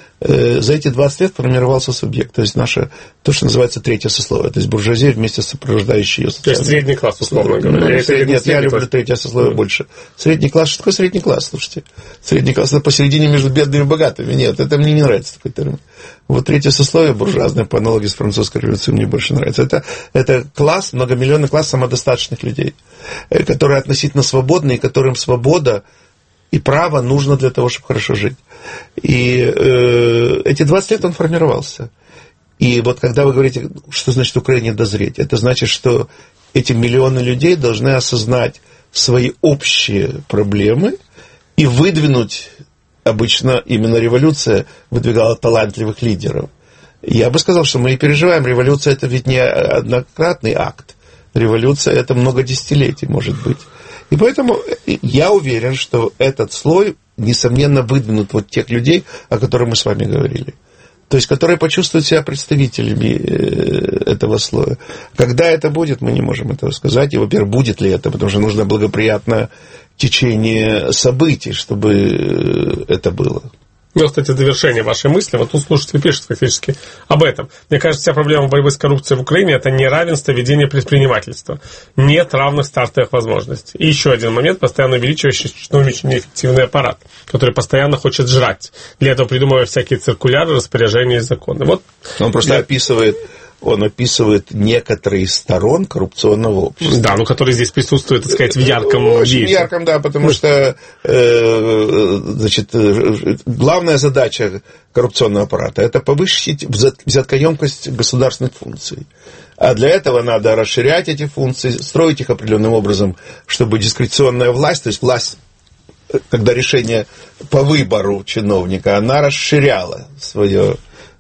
[SPEAKER 2] За эти двадцать лет формировался субъект. То есть наше, то, что называется третье сословие. То есть буржуазия вместе с сопровождающей ее социальной...
[SPEAKER 1] То есть средний класс, условно говоря.
[SPEAKER 2] Ну,
[SPEAKER 1] это
[SPEAKER 2] нет, я люблю класс. Третье сословие mm. больше. Средний класс, что такое средний класс, слушайте? Средний класс, это посередине между бедными и богатыми. Нет, это мне не нравится такой термин. Вот третье сословие буржуазное, по аналогии с французской революцией, мне больше нравится. Это, это класс, многомиллионный класс самодостаточных людей, которые относительно свободны, и которым свобода и право нужно для того, чтобы хорошо жить. И э, эти двадцать лет он формировался. И вот когда вы говорите, что значит Украине дозреть, это значит, что эти миллионы людей должны осознать свои общие проблемы и выдвинуть, обычно именно революция выдвигала талантливых лидеров. Я бы сказал, что мы и переживаем. Революция – это ведь не однократный акт. Революция – это много десятилетий, может быть. И поэтому я уверен, что этот слой, несомненно, выдвинут вот тех людей, о которых мы с вами говорили. То есть, которые почувствуют себя представителями этого слоя. Когда это будет, мы не можем этого сказать. И, во-первых, будет ли это, потому что нужно благоприятное течение событий, чтобы это было.
[SPEAKER 1] Ну, кстати, завершение вашей мысли. Вот тут слушатель пишет фактически об этом. Мне кажется, вся проблема борьбы с коррупцией в Украине – это неравенство ведения предпринимательства. Нет равных стартовых возможностей. И еще один момент – постоянно увеличивающийся очень неэффективный аппарат, который постоянно хочет жрать. Для этого придумывая всякие циркуляры, распоряжения и законы. Вот.
[SPEAKER 2] Он просто
[SPEAKER 1] для...
[SPEAKER 2] описывает... Он описывает некоторые из сторон коррупционного общества.
[SPEAKER 1] Да, ну, которые здесь присутствуют, так сказать, в ярком виде.
[SPEAKER 2] Очень ярком, да, потому что э, значит, главная задача коррупционного аппарата – это повысить взяткоемкость государственных функций. А для этого надо расширять эти функции, строить их определенным образом, чтобы дискреционная власть, то есть власть, когда решение по выбору чиновника, она расширяла свое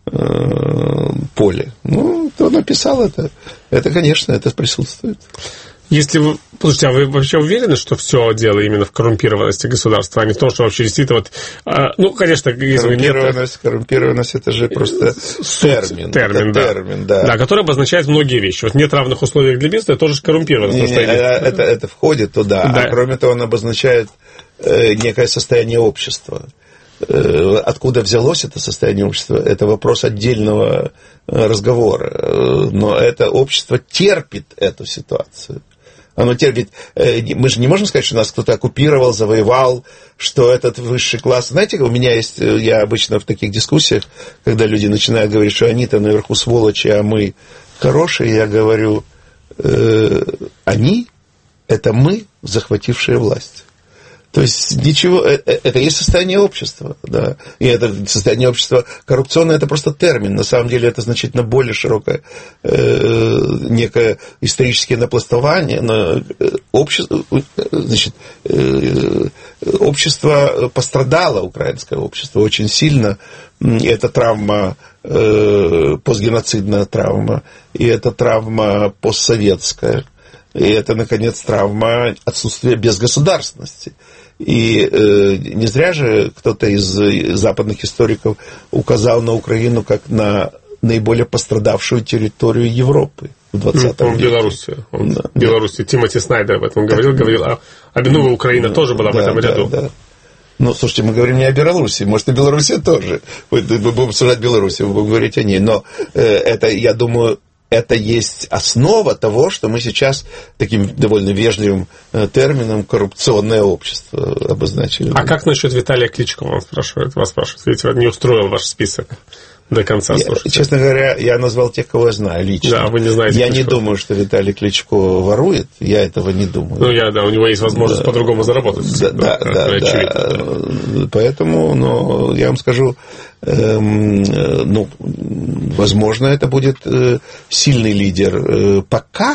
[SPEAKER 2] поле. Ну, он написал это. Это, конечно, это присутствует.
[SPEAKER 1] Если вы... Слушайте, а вы вообще уверены, что все дело именно в коррумпированности государства, а не в том, что вообще действительно вот... А, ну, конечно, если
[SPEAKER 2] коррумпированность, нет... коррумпированность, это же просто термин.
[SPEAKER 1] Термин, да.
[SPEAKER 2] термин да.
[SPEAKER 1] Да, который обозначает многие вещи. Вот нет равных условий для бизнеса, это тоже коррумпированность.
[SPEAKER 2] Не, не, это, это входит туда. Да. А кроме того, он обозначает э, некое состояние общества. Откуда взялось это состояние общества, это вопрос отдельного разговора. Но это общество терпит эту ситуацию. Оно терпит. Мы же не можем сказать, что нас кто-то оккупировал, завоевал, что этот высший класс... Знаете, у меня есть... Я обычно в таких дискуссиях, когда люди начинают говорить, что они-то наверху сволочи, а мы хорошие, я говорю, э, они — это мы, захватившие власть. То есть ничего, это есть состояние общества, да, и это состояние общества коррупционное, это просто термин, на самом деле это значительно более широкое э, некое историческое напластование, но общество, значит, э, общество пострадало, украинское общество, очень сильно, это травма, э, постгеноцидная травма, и это травма постсоветская. И это, наконец, травма отсутствия безгосударственности. И э, не зря же кто-то из западных историков указал на Украину как на наиболее пострадавшую территорию Европы в двадцатом веке.
[SPEAKER 1] Белоруссия. Да, Белоруссия. Да. Тимоти Снайдер об этом говорил. говорил а, а ну, Украина да, тоже была да, в этом ряду. Да, да.
[SPEAKER 2] Ну, слушайте, мы говорим не о Белоруссии, может, и Белоруссия тоже. Мы будем обсуждать Белоруссию, мы будем говорить о ней. Но э, это, я думаю... Это есть основа того, что мы сейчас таким довольно вежливым термином коррупционное общество обозначили.
[SPEAKER 1] А как насчет Виталия Кличко, он спрашивает, вас спрашивает? Видите, не устроил ваш список до конца, слушайте.
[SPEAKER 2] Я, честно говоря, я назвал тех, кого я знаю лично.
[SPEAKER 1] Да, вы не знаете
[SPEAKER 2] Я
[SPEAKER 1] Кличко.
[SPEAKER 2] Не думаю, что Виталий Кличко ворует, я этого не думаю.
[SPEAKER 1] Ну, я, да, у него есть возможность да, по-другому заработать.
[SPEAKER 2] Да, да, да, да, да. Поэтому, ну, я вам скажу, эм, ну, возможно, это будет э, сильный лидер. Э, пока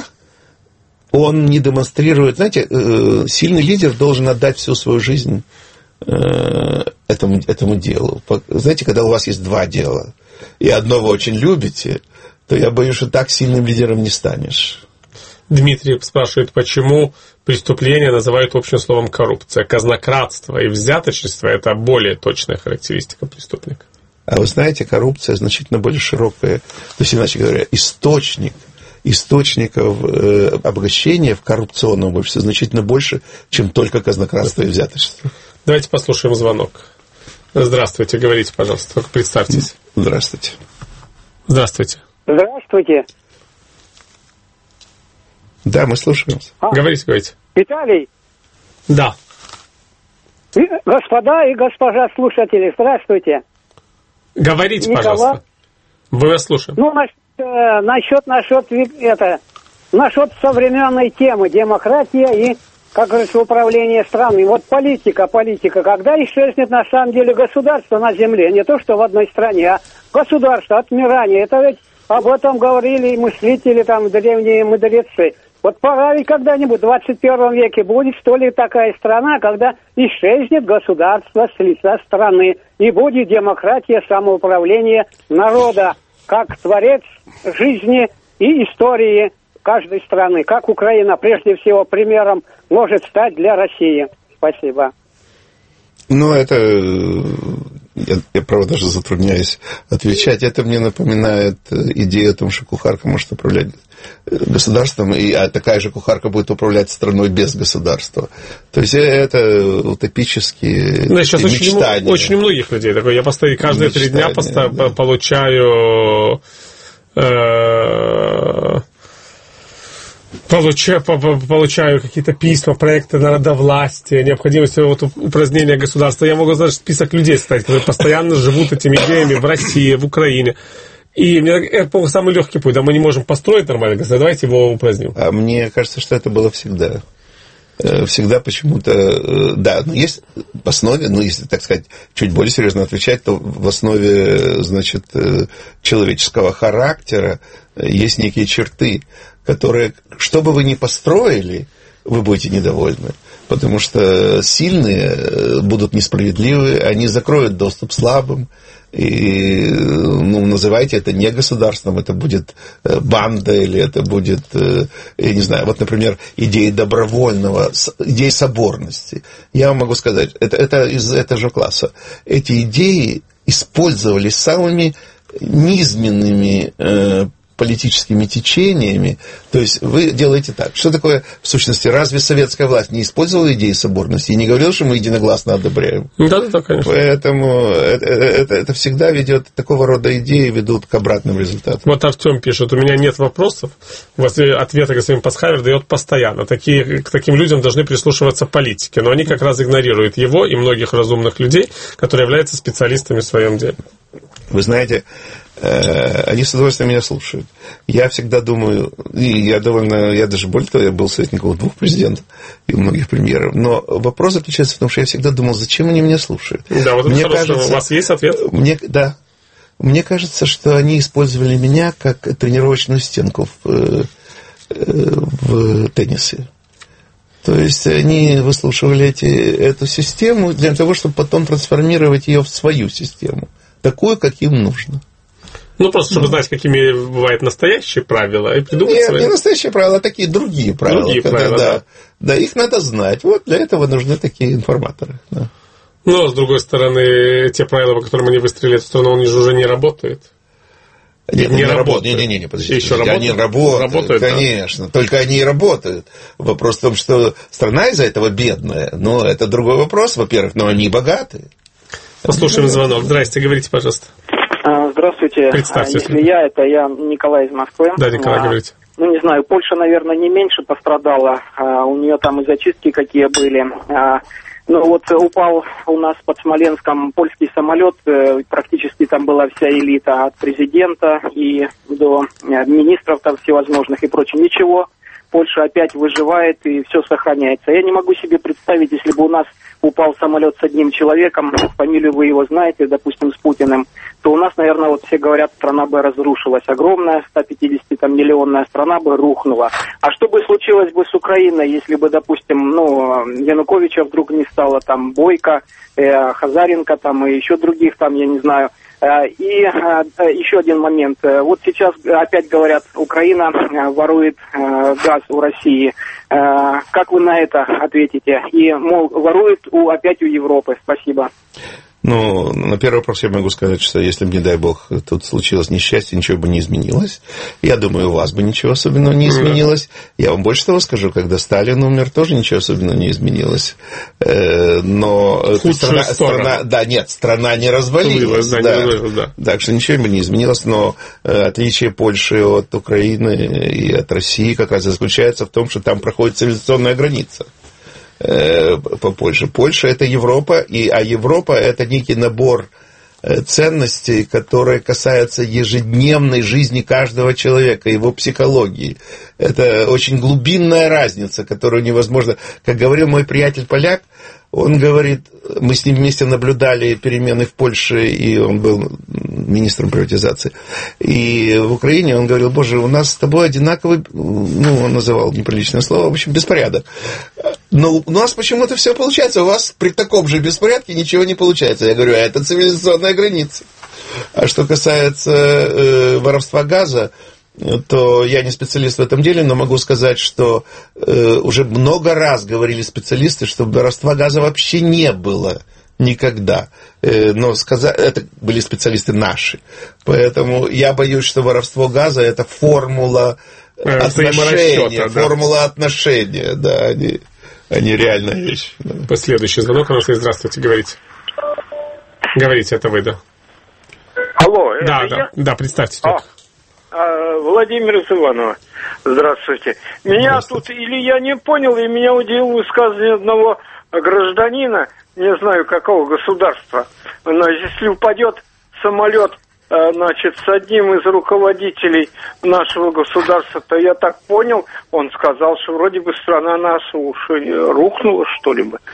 [SPEAKER 2] он не демонстрирует, знаете, э, сильный лидер должен отдать всю свою жизнь э, этому, этому делу. Знаете, когда у вас есть два дела, и одно вы очень любите, то я боюсь, что так сильным лидером не станешь.
[SPEAKER 1] Дмитрий спрашивает, почему преступление называют общим словом коррупция. Казнократство и взяточество – это более точная характеристика преступника.
[SPEAKER 2] А вы знаете, коррупция значительно более широкая. То есть, иначе говоря, источник, источников э, обогащения в коррупционном обществе значительно больше, чем только казнократство и взяточество.
[SPEAKER 1] Давайте послушаем звонок. Здравствуйте, говорите, пожалуйста, только представьтесь.
[SPEAKER 2] Здравствуйте.
[SPEAKER 1] Здравствуйте.
[SPEAKER 5] Здравствуйте.
[SPEAKER 2] Да, мы слушаем.
[SPEAKER 1] А, говорите, говорите.
[SPEAKER 5] Виталий.
[SPEAKER 1] Да.
[SPEAKER 5] Господа и госпожа слушатели, здравствуйте.
[SPEAKER 1] Говорите,
[SPEAKER 5] Николай.
[SPEAKER 1] Пожалуйста. Вы вас слушаем.
[SPEAKER 5] Ну, насчет, насчет, это, насчет современной темы, демократия и, как говорится, управление страной. Вот политика, политика, когда исчезнет на самом деле государство на земле, не то, что в одной стране, а государство, отмирание. Это ведь об этом говорили и мыслители, там, древние мудрецы. Вот пора ведь когда-нибудь в двадцать первом веке будет, что ли, такая страна, когда исчезнет государство с лица страны, и будет демократия, самоуправление народа, как творец жизни и истории каждой страны, как Украина, прежде всего, примером может стать для России. Спасибо.
[SPEAKER 2] Ну, это... Я, я, правда, даже затрудняюсь отвечать. Это мне напоминает идею о том, что кухарка может управлять государством, и, а такая же кухарка будет управлять страной без государства. То есть это утопические
[SPEAKER 1] да, сейчас
[SPEAKER 2] мечтания.
[SPEAKER 1] Очень, очень многих людей такое. Я постоянно каждые три дня поста- да. получаю... Э- Получаю, получаю какие-то письма, проекты народовластия, необходимость вот упразднения государства. Я могу знать список людей, кстати, которые постоянно живут этими идеями в России, в Украине. И мне это, по-моему, самый легкий путь. Да, мы не можем построить нормальное государство, давайте его упраздним.
[SPEAKER 2] А мне кажется, что это было всегда. Всегда почему-то, да, но есть в основе, ну, если, так сказать, чуть более серьезно отвечать, то в основе, значит, человеческого характера есть некие черты, которые, что бы вы ни построили, вы будете недовольны. Потому что сильные будут несправедливы, они закроют доступ слабым. И, ну, называйте это не государством, это будет банда, или это будет, я не знаю, вот, например, идеи добровольного, идеи соборности. Я вам могу сказать, это, это из этого же класса. Эти идеи использовались самыми низменными э, политическими течениями. То есть вы делаете так. Что такое, в сущности, разве советская власть не использовала идеи соборности и не говорила, что мы единогласно одобряем?
[SPEAKER 1] Да, да, да, конечно.
[SPEAKER 2] Поэтому это, это, это всегда ведет, такого рода идеи ведут к обратным результатам.
[SPEAKER 1] Вот Артем пишет, у меня нет вопросов. Ответы господин Пасхавер дает постоянно. Такие, к таким людям должны прислушиваться политики, но они как раз игнорируют его и многих разумных людей, которые являются специалистами в своем деле.
[SPEAKER 2] Вы знаете, они с удовольствием меня слушают. Я всегда думаю, и я довольно, я даже более того, я был советником у двух президентов и у многих премьеров, но вопрос заключается в том, что я всегда думал, зачем они меня слушают.
[SPEAKER 1] Да, вот
[SPEAKER 2] мне
[SPEAKER 1] это хорошо,
[SPEAKER 2] кажется,
[SPEAKER 1] у вас есть ответ?
[SPEAKER 2] Мне, да. Мне кажется, что они использовали меня как тренировочную стенку в, в теннисе. То есть они выслушивали эти, эту систему для того, чтобы потом трансформировать ее в свою систему, такую, как им нужно.
[SPEAKER 1] Ну, просто чтобы знать, какими бывают настоящие правила, и придумать
[SPEAKER 2] Нет,
[SPEAKER 1] свои.
[SPEAKER 2] не настоящие правила, а такие другие правила.
[SPEAKER 1] Другие
[SPEAKER 2] когда,
[SPEAKER 1] правила,
[SPEAKER 2] да,
[SPEAKER 1] да.
[SPEAKER 2] да, их надо знать. Вот для этого нужны такие информаторы. Да.
[SPEAKER 1] Но, с другой стороны, те правила, по которым они выстрелили эту страну, они же уже не работают.
[SPEAKER 2] Нет,
[SPEAKER 1] не,
[SPEAKER 2] не
[SPEAKER 1] работают.
[SPEAKER 2] работают. Не, не, не, подождите.
[SPEAKER 1] Еще
[SPEAKER 2] подождите. Они
[SPEAKER 1] работают,
[SPEAKER 2] работают,
[SPEAKER 1] работают,
[SPEAKER 2] конечно. Да. Только они и работают. Вопрос в том, что страна из-за этого бедная. Но это другой вопрос, во-первых. Но они богатые.
[SPEAKER 1] Послушаем звонок. Здрасте, говорите, пожалуйста.
[SPEAKER 6] Здравствуйте.
[SPEAKER 1] Представьте.
[SPEAKER 6] Если я, это я Николай из Москвы.
[SPEAKER 1] Да, Николай,
[SPEAKER 6] а,
[SPEAKER 1] говорите.
[SPEAKER 6] Ну, не знаю, Польша, наверное, не меньше пострадала. А, у нее там и зачистки какие были. А, ну, вот упал у нас под Смоленском польский самолет. Практически там была вся элита от президента и до министров там всевозможных и прочее. Ничего. Польша опять выживает и все сохраняется. Я не могу себе представить, если бы у нас упал самолет с одним человеком, фамилию вы его знаете, допустим, с Путиным, то у нас, наверное, вот все говорят, страна бы разрушилась. Огромная, сто пятьдесят там, миллионная страна бы рухнула. А что бы случилось бы с Украиной, если бы, допустим, ну, Януковича вдруг не стало, там, Бойко, э, Хазаренко, там, и еще других, там, я не знаю. И еще один момент. Вот сейчас опять говорят, Украина ворует газ у России. Как вы на это ответите? И, мол, ворует у, опять у Европы. Спасибо.
[SPEAKER 2] Ну, на первый вопрос я могу сказать, что если бы, не дай бог, тут случилось несчастье, ничего бы не изменилось. Я думаю, у вас бы ничего особенного не изменилось. Я вам больше того скажу, когда Сталин умер, тоже ничего особенного не изменилось. Но страна, страна, да, нет, страна не развалилась. Да, да. Не да. Так что ничего бы не изменилось, но отличие Польши от Украины и от России как раз и заключается в том, что там проходит цивилизационная граница. По Польше. Польша – это Европа, и, а Европа – это некий набор ценностей, которые касаются ежедневной жизни каждого человека, его психологии. Это очень глубинная разница, которую невозможно... Как говорил мой приятель-поляк, он говорит, мы с ним вместе наблюдали перемены в Польше, и он был министром приватизации. И в Украине он говорил, боже, у нас с тобой одинаковый, ну, он называл неприличное слово, в общем, беспорядок. Но у нас почему-то все получается, у вас при таком же беспорядке ничего не получается. Я говорю, а это цивилизационная граница. А что касается э, воровства газа, то я не специалист в этом деле, но могу сказать, что э, уже много раз говорили специалисты, что воровства газа вообще не было никогда. Э, но сказать, это были специалисты наши. Поэтому я боюсь, что воровство газа – это формула э, отношения. Формула да. отношения, да, они, они реальная вещь. Да.
[SPEAKER 1] Следующий звонок у нас есть. Здравствуйте, говорите. Говорите, это вы, да.
[SPEAKER 7] Алло,
[SPEAKER 1] да,
[SPEAKER 7] это
[SPEAKER 1] да,
[SPEAKER 7] я?
[SPEAKER 1] да, представьте.
[SPEAKER 7] А. Владимир из Иванова. Здравствуйте. Меня Здравствуйте. Тут, или я не понял, и меня удивило высказывание одного гражданина, не знаю какого государства, но если упадет самолет, значит, с одним из руководителей нашего государства, то я так понял, он сказал, что вроде бы страна наша уж рухнула, что ли бы.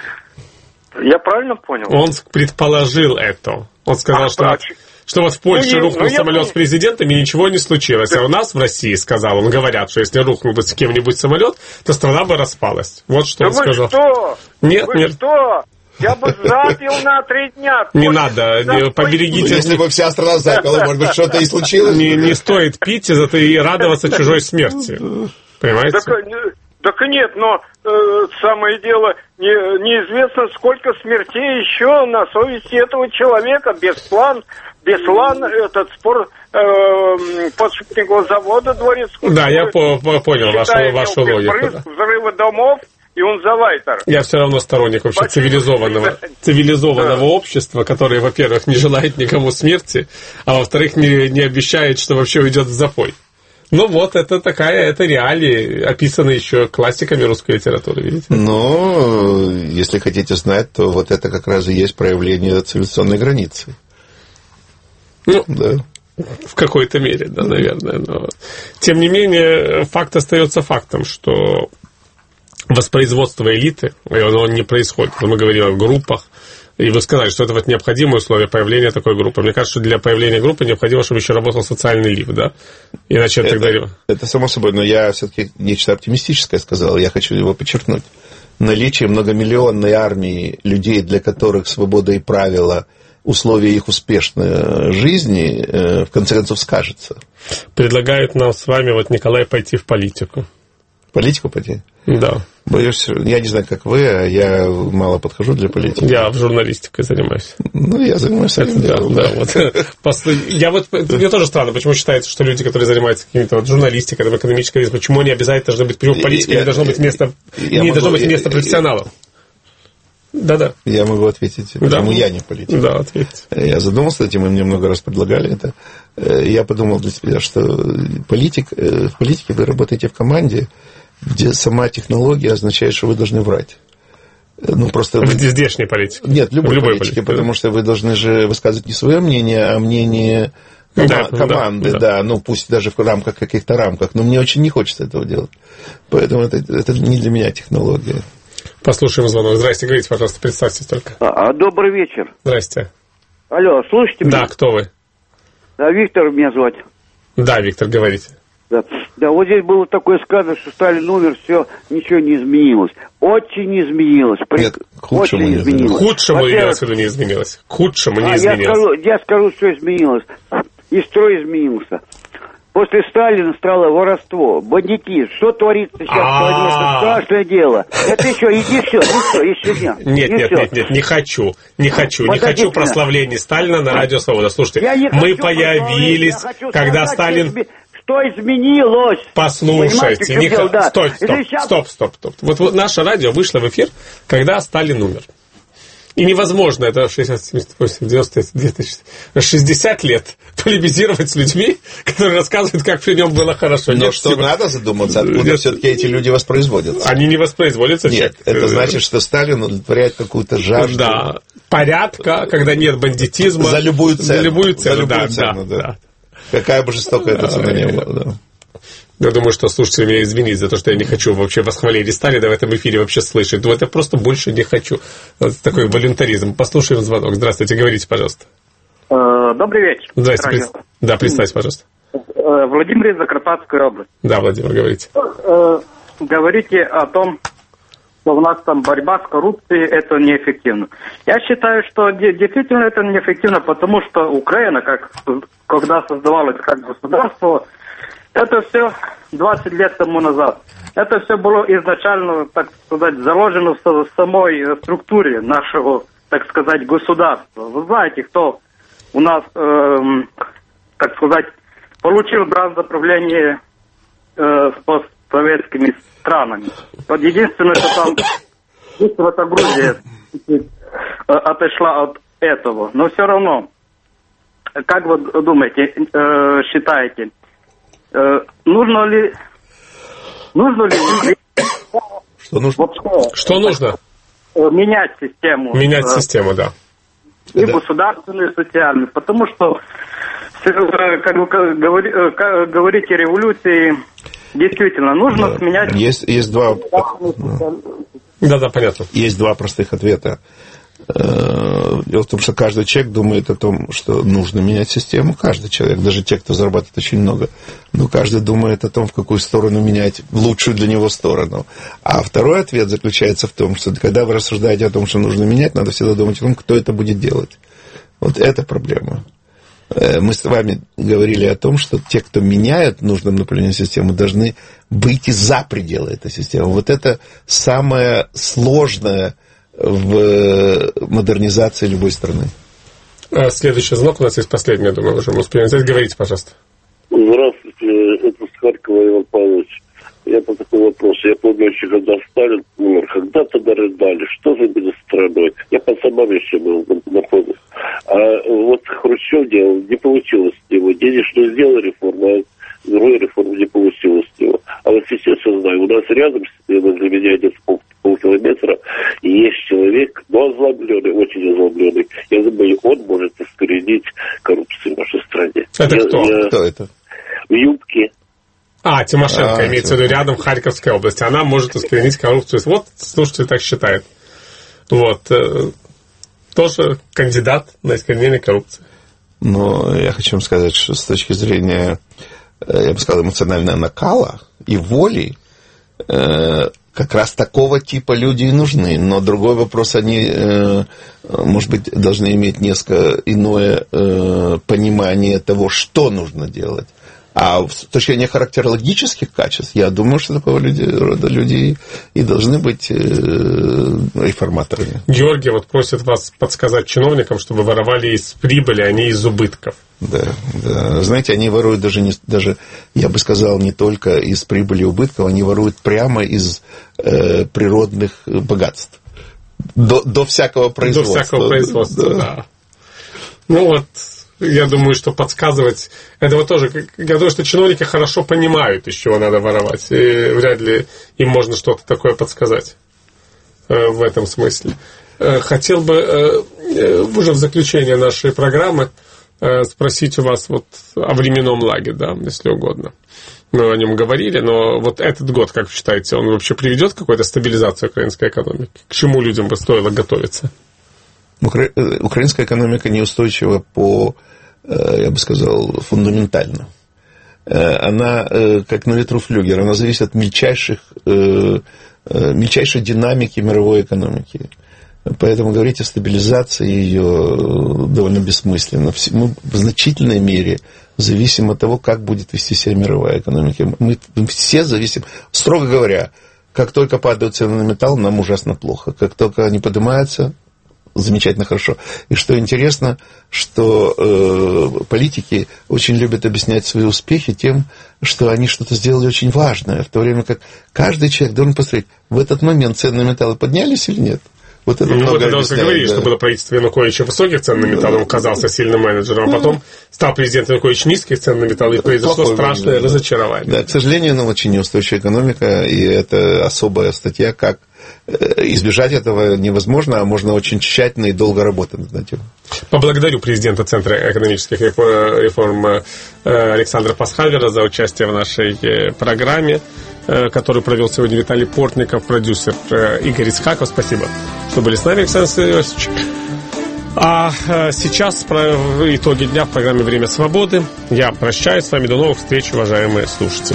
[SPEAKER 7] Я правильно понял?
[SPEAKER 1] Он предположил это. Он сказал, а, что... А, Что вот в Польше ну, рухнул ну, самолет с президентом, и ничего не случилось. Да. А у нас в России, сказал он, говорят, что если рухнул бы с кем-нибудь самолет, то страна бы распалась. Вот что
[SPEAKER 7] да
[SPEAKER 1] он сказал.
[SPEAKER 7] Что?
[SPEAKER 1] Нет,
[SPEAKER 7] вы
[SPEAKER 1] нет.
[SPEAKER 7] Что? Я бы запил на три дня.
[SPEAKER 1] Не надо, не, поберегите.
[SPEAKER 2] Ну, если бы вся страна запила, может быть, что-то и случилось.
[SPEAKER 1] Не, не стоит пить зато и радоваться чужой смерти. Понимаете?
[SPEAKER 7] Так, так нет, но э, самое дело, не, неизвестно, сколько смертей еще на совести этого человека, без плана. Беслан, этот спор э, подшипникового завода Дворец культуры.
[SPEAKER 1] Да, я по, по, понял вашу, вашу логику. Да.
[SPEAKER 7] Взрывы домов и унзавайтер.
[SPEAKER 1] Я все равно сторонник вообще Почему? цивилизованного, цивилизованного да. общества, которое, во-первых, не желает никому смерти, а во-вторых, не, не обещает, что вообще уйдет в запой. Ну вот, это такая, это реалии, описанные еще классиками русской литературы, видите?
[SPEAKER 2] Ну, если хотите знать, то вот это как раз и есть проявление цивилизационной границы.
[SPEAKER 1] Ну, да. В какой-то мере, да, наверное. Но, тем не менее, факт остается фактом, что воспроизводство элиты, оно не происходит. Мы говорим о группах, и вы сказали, что это вот необходимое условие появления такой группы. Мне кажется, что для появления группы необходимо, чтобы еще работал социальный лифт, да? Иначе это, тогда...
[SPEAKER 2] Это само собой, но я все-таки нечто оптимистическое сказал, я хочу его подчеркнуть. Наличие многомиллионной армии людей, для которых свобода и правила условия их успешной жизни, в конце концов, скажется.
[SPEAKER 1] Предлагают нам с вами, вот, Николай, пойти в политику.
[SPEAKER 2] В политику пойти?
[SPEAKER 1] Да.
[SPEAKER 2] Боюсь, я не знаю, как вы, а я мало подхожу для политики.
[SPEAKER 1] Я в журналистике занимаюсь.
[SPEAKER 2] Ну, я занимаюсь этим делом.
[SPEAKER 1] Да, да, вот. Я вот, мне тоже странно, почему считается, что люди, которые занимаются какими-то вот журналистикой, там, экономической, почему они обязательно должны быть, почему в политике не должно быть место, не должно быть места профессионалов. Да-да.
[SPEAKER 2] Я могу ответить, почему я не политик.
[SPEAKER 1] Да, ответьте.
[SPEAKER 2] Я задумался этим, и мне много раз предлагали это. Я подумал для себя, что политик, в политике вы работаете в команде, где сама технология означает, что вы должны врать. Ну, просто...
[SPEAKER 1] В здешней политике.
[SPEAKER 2] Нет, в любой, в любой политике, политике, потому да. что вы должны же высказывать не свое мнение, а мнение кома- да, команды, да, да. да, ну, пусть даже в рамках, каких-то рамках, но мне очень не хочется этого делать. Поэтому это, это не для меня технология.
[SPEAKER 1] Послушаем звонок. Здрасте, говорите, пожалуйста, представьтесь только.
[SPEAKER 8] А, добрый вечер.
[SPEAKER 1] Здрасте.
[SPEAKER 8] Алло, слышите меня?
[SPEAKER 1] Да, кто вы?
[SPEAKER 8] Да, Виктор меня звать.
[SPEAKER 1] Да, Виктор, говорите.
[SPEAKER 8] Да. да, вот здесь было такое сказано, что Сталин умер, все, ничего не изменилось. Очень изменилось.
[SPEAKER 2] Нет, к худшему
[SPEAKER 8] Очень
[SPEAKER 2] не изменилось.
[SPEAKER 1] К худшему, имелось в виду, не изменилось. К худшему не
[SPEAKER 8] а,
[SPEAKER 1] изменилось.
[SPEAKER 8] Я скажу, я скажу, что изменилось. И строй изменился. После Сталина стало воровство, бандитизм. Что творится сейчас в стране? Это страшное дело. Это еще, иди все, ну все, еще нет.
[SPEAKER 1] Нет, нет, нет, нет, не хочу, не хочу, не хочу прославлений Сталина на Радио Свобода. Слушайте, мы появились, когда Сталин...
[SPEAKER 8] Что изменилось?
[SPEAKER 1] Послушайте, не... да. стой, стоп, сейчас... стоп, стоп, стоп. Вот, вот наше радио вышло в эфир, когда Сталин умер. И невозможно, это шестьдесят, семьдесят восемь, девяносто, две тысячи, шестьдесят лет полемизировать с людьми, которые рассказывают, как при нем было хорошо.
[SPEAKER 2] Но
[SPEAKER 1] Нет,
[SPEAKER 2] что
[SPEAKER 1] всего...
[SPEAKER 2] надо задуматься, откуда Нет. все-таки эти люди воспроизводятся.
[SPEAKER 1] Они не воспроизводятся.
[SPEAKER 2] Нет, все... это значит, что Сталин удовлетворяет какую-то жажду.
[SPEAKER 1] Да, порядка, когда нет бандитизма.
[SPEAKER 2] За любую цену.
[SPEAKER 1] За любую цену,
[SPEAKER 2] За любую
[SPEAKER 1] да,
[SPEAKER 2] цену
[SPEAKER 1] да,
[SPEAKER 2] да.
[SPEAKER 1] да.
[SPEAKER 2] Какая бы жестокая эта цена не была, да.
[SPEAKER 1] Я думаю, что слушатели меня извинить за то, что я не хочу вообще восхваления Сталина в этом эфире вообще слышать. Вот я просто больше не хочу. Вот такой волюнтаризм. Послушаем звонок. Здравствуйте, говорите, пожалуйста.
[SPEAKER 9] Добрый вечер.
[SPEAKER 1] Здравствуйте. Пред... Да, представьте, пожалуйста.
[SPEAKER 9] Владимир из Закарпатской области.
[SPEAKER 1] Да, Владимир, говорите.
[SPEAKER 9] Говорите о том, что у нас там борьба с коррупцией, это неэффективно. Я считаю, что действительно это неэффективно, потому что Украина, как когда создавалась как государство, это все двадцать лет тому назад. Это все было изначально, так сказать, заложено в самой структуре нашего, так сказать, государства. Вы знаете, кто у нас, эм, так сказать, получил гражданправление э, с постсоветскими странами. Вот единственное, что там, это Грузия э, отошла от этого. Но все равно, как вы думаете, э, считаете, Э, нужно ли нужно ли
[SPEAKER 2] что нужно
[SPEAKER 9] вообще,
[SPEAKER 1] что нужно
[SPEAKER 9] э, менять систему
[SPEAKER 1] менять
[SPEAKER 9] э,
[SPEAKER 1] систему да
[SPEAKER 9] и
[SPEAKER 1] да.
[SPEAKER 9] государственную, и социальную, потому что э, как вы говори, э, как говорите, революции действительно нужно
[SPEAKER 2] да.
[SPEAKER 9] сменять.
[SPEAKER 2] Есть есть два
[SPEAKER 1] да да понятно
[SPEAKER 2] есть два простых ответа. Дело в том, что каждый человек думает о том, что нужно менять систему. Каждый человек, даже те, кто зарабатывает очень много. Но каждый думает о том, в какую сторону менять, в лучшую для него сторону. А второй ответ заключается в том, что когда вы рассуждаете о том, что нужно менять, надо всегда думать о том, кто это будет делать. Вот это проблема. Мы с вами говорили о том, что те, кто меняют в нужном направлении систему, должны выйти за пределы этой системы. Вот это самое сложное в модернизации любой страны.
[SPEAKER 1] Следующий звонок у нас есть последний, я думаю, уже мы успеем взять. Говорите, пожалуйста.
[SPEAKER 10] Здравствуйте, это с Харькова Иван Павлович. Я по такому вопросу. Я помню еще, когда Сталин умер, когда тогда рыдали, что же будет с страной? Я под собой еще был, напомню. А вот Хрущев делал, не получилось с него. Денежную сделал реформу, а другой реформы не получилось с него. А вот сейчас я знаю, у нас рядом, возле меня, где-то пол километра, и есть человек, но озлобленный, очень озлобленный. Я думаю, он может искоренить коррупцию в нашей стране.
[SPEAKER 1] Это
[SPEAKER 10] я,
[SPEAKER 1] кто?
[SPEAKER 10] Я...
[SPEAKER 2] Кто это?
[SPEAKER 10] В юбке.
[SPEAKER 1] А, Тимошенко,
[SPEAKER 2] а,
[SPEAKER 1] имеется в виду рядом в Харьковской области. Она может искоренить коррупцию. Вот, слушайте, так считает. Вот. Тоже кандидат на искоренение коррупции.
[SPEAKER 2] Но я хочу вам сказать, что с точки зрения, я бы сказал, эмоционального накала и воли, как раз такого типа люди и нужны. Но другой вопрос, они, может быть, должны иметь несколько иное понимание того, что нужно делать. А с точки зрения характерологических качеств, я думаю, что такого люди, рода люди и должны быть э, реформаторами.
[SPEAKER 1] Георгий вот просит вас подсказать чиновникам, чтобы воровали из прибыли, а не из убытков.
[SPEAKER 2] Да, да. Знаете, они воруют даже, не, даже, я бы сказал, не только из прибыли и убытков, они воруют прямо из э, природных богатств. До, до всякого производства.
[SPEAKER 1] До всякого производства, да. да. Ну вот... Я думаю, что подсказывать... Это вот тоже... Я думаю, что чиновники хорошо понимают, из чего надо воровать. И вряд ли им можно что-то такое подсказать в этом смысле. Хотел бы уже в заключение нашей программы спросить у вас вот о временном лаге, да, если угодно. Мы о нем говорили, но вот этот год, как вы считаете, он вообще приведет к какой-то стабилизации украинской экономики? К чему людям бы стоило готовиться?
[SPEAKER 2] Укра... Украинская экономика неустойчива по, я бы сказал, фундаментально. Она как на ветру флюгер, она зависит от мельчайших, мельчайшей динамики мировой экономики. Поэтому говорить о стабилизации ее довольно бессмысленно. Мы в значительной мере зависим от того, как будет вести себя мировая экономика. Мы все зависим, строго говоря, как только падают цены на металл, нам ужасно плохо. Как только они поднимаются, замечательно хорошо. И что интересно, что э, политики очень любят объяснять свои успехи тем, что они что-то сделали очень важное, в то время как каждый человек должен посмотреть, в этот момент цены на металлы поднялись или нет. Вот это
[SPEAKER 1] ну, вот это вы говорили, да. Что было правительство Януковича высоких цен на металл, он казался сильным менеджером, а потом стал президент Янукович низких цен на металл, и произошло страшное да. разочарование.
[SPEAKER 2] Да, к сожалению, ну, очень неустойчивая экономика, и это особая статья, как избежать этого невозможно, а можно очень тщательно и долго работать над этим.
[SPEAKER 1] Поблагодарю президента Центра экономических реформ Александра Пасхалера за участие в нашей программе, которую провел сегодня Виталий Портников, продюсер Игорь Исхаков. Спасибо, что были с нами, Александр Иосифович. А сейчас про итоги дня в программе «Время свободы». Я прощаюсь с вами. До новых встреч, уважаемые слушатели.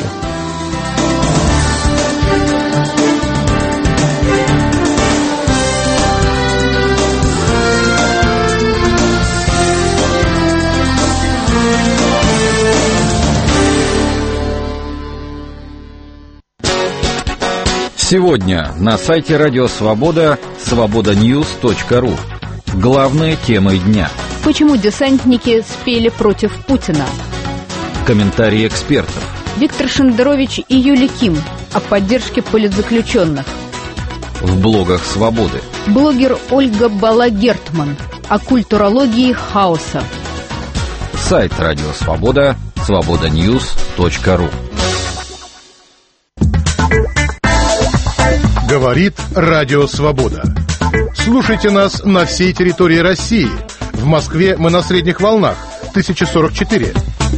[SPEAKER 11] Сегодня на сайте Радио Свобода свобода ньюс точка ру. Главные темы дня.
[SPEAKER 12] Почему десантники спели против Путина?
[SPEAKER 11] Комментарии экспертов.
[SPEAKER 12] Виктор Шендерович и Юлия Ким о поддержке политзаключенных.
[SPEAKER 11] В блогах Свободы.
[SPEAKER 12] Блогер Ольга Бала-Гертман о культурологии хаоса.
[SPEAKER 11] Сайт Радио Свобода свобода ньюс точка ру.
[SPEAKER 13] Говорит Радио Свобода. Слушайте нас на всей территории России. В Москве мы на средних волнах тысяча сорок четыре.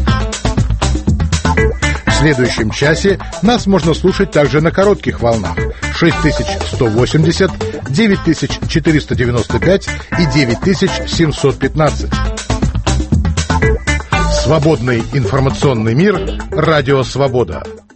[SPEAKER 13] В следующем часе нас можно слушать также на коротких волнах шесть тысяч сто восемьдесят, девять тысяч четыреста девяносто пять и девять тысяч семьсот пятнадцать. Свободный информационный мир. Радио Свобода.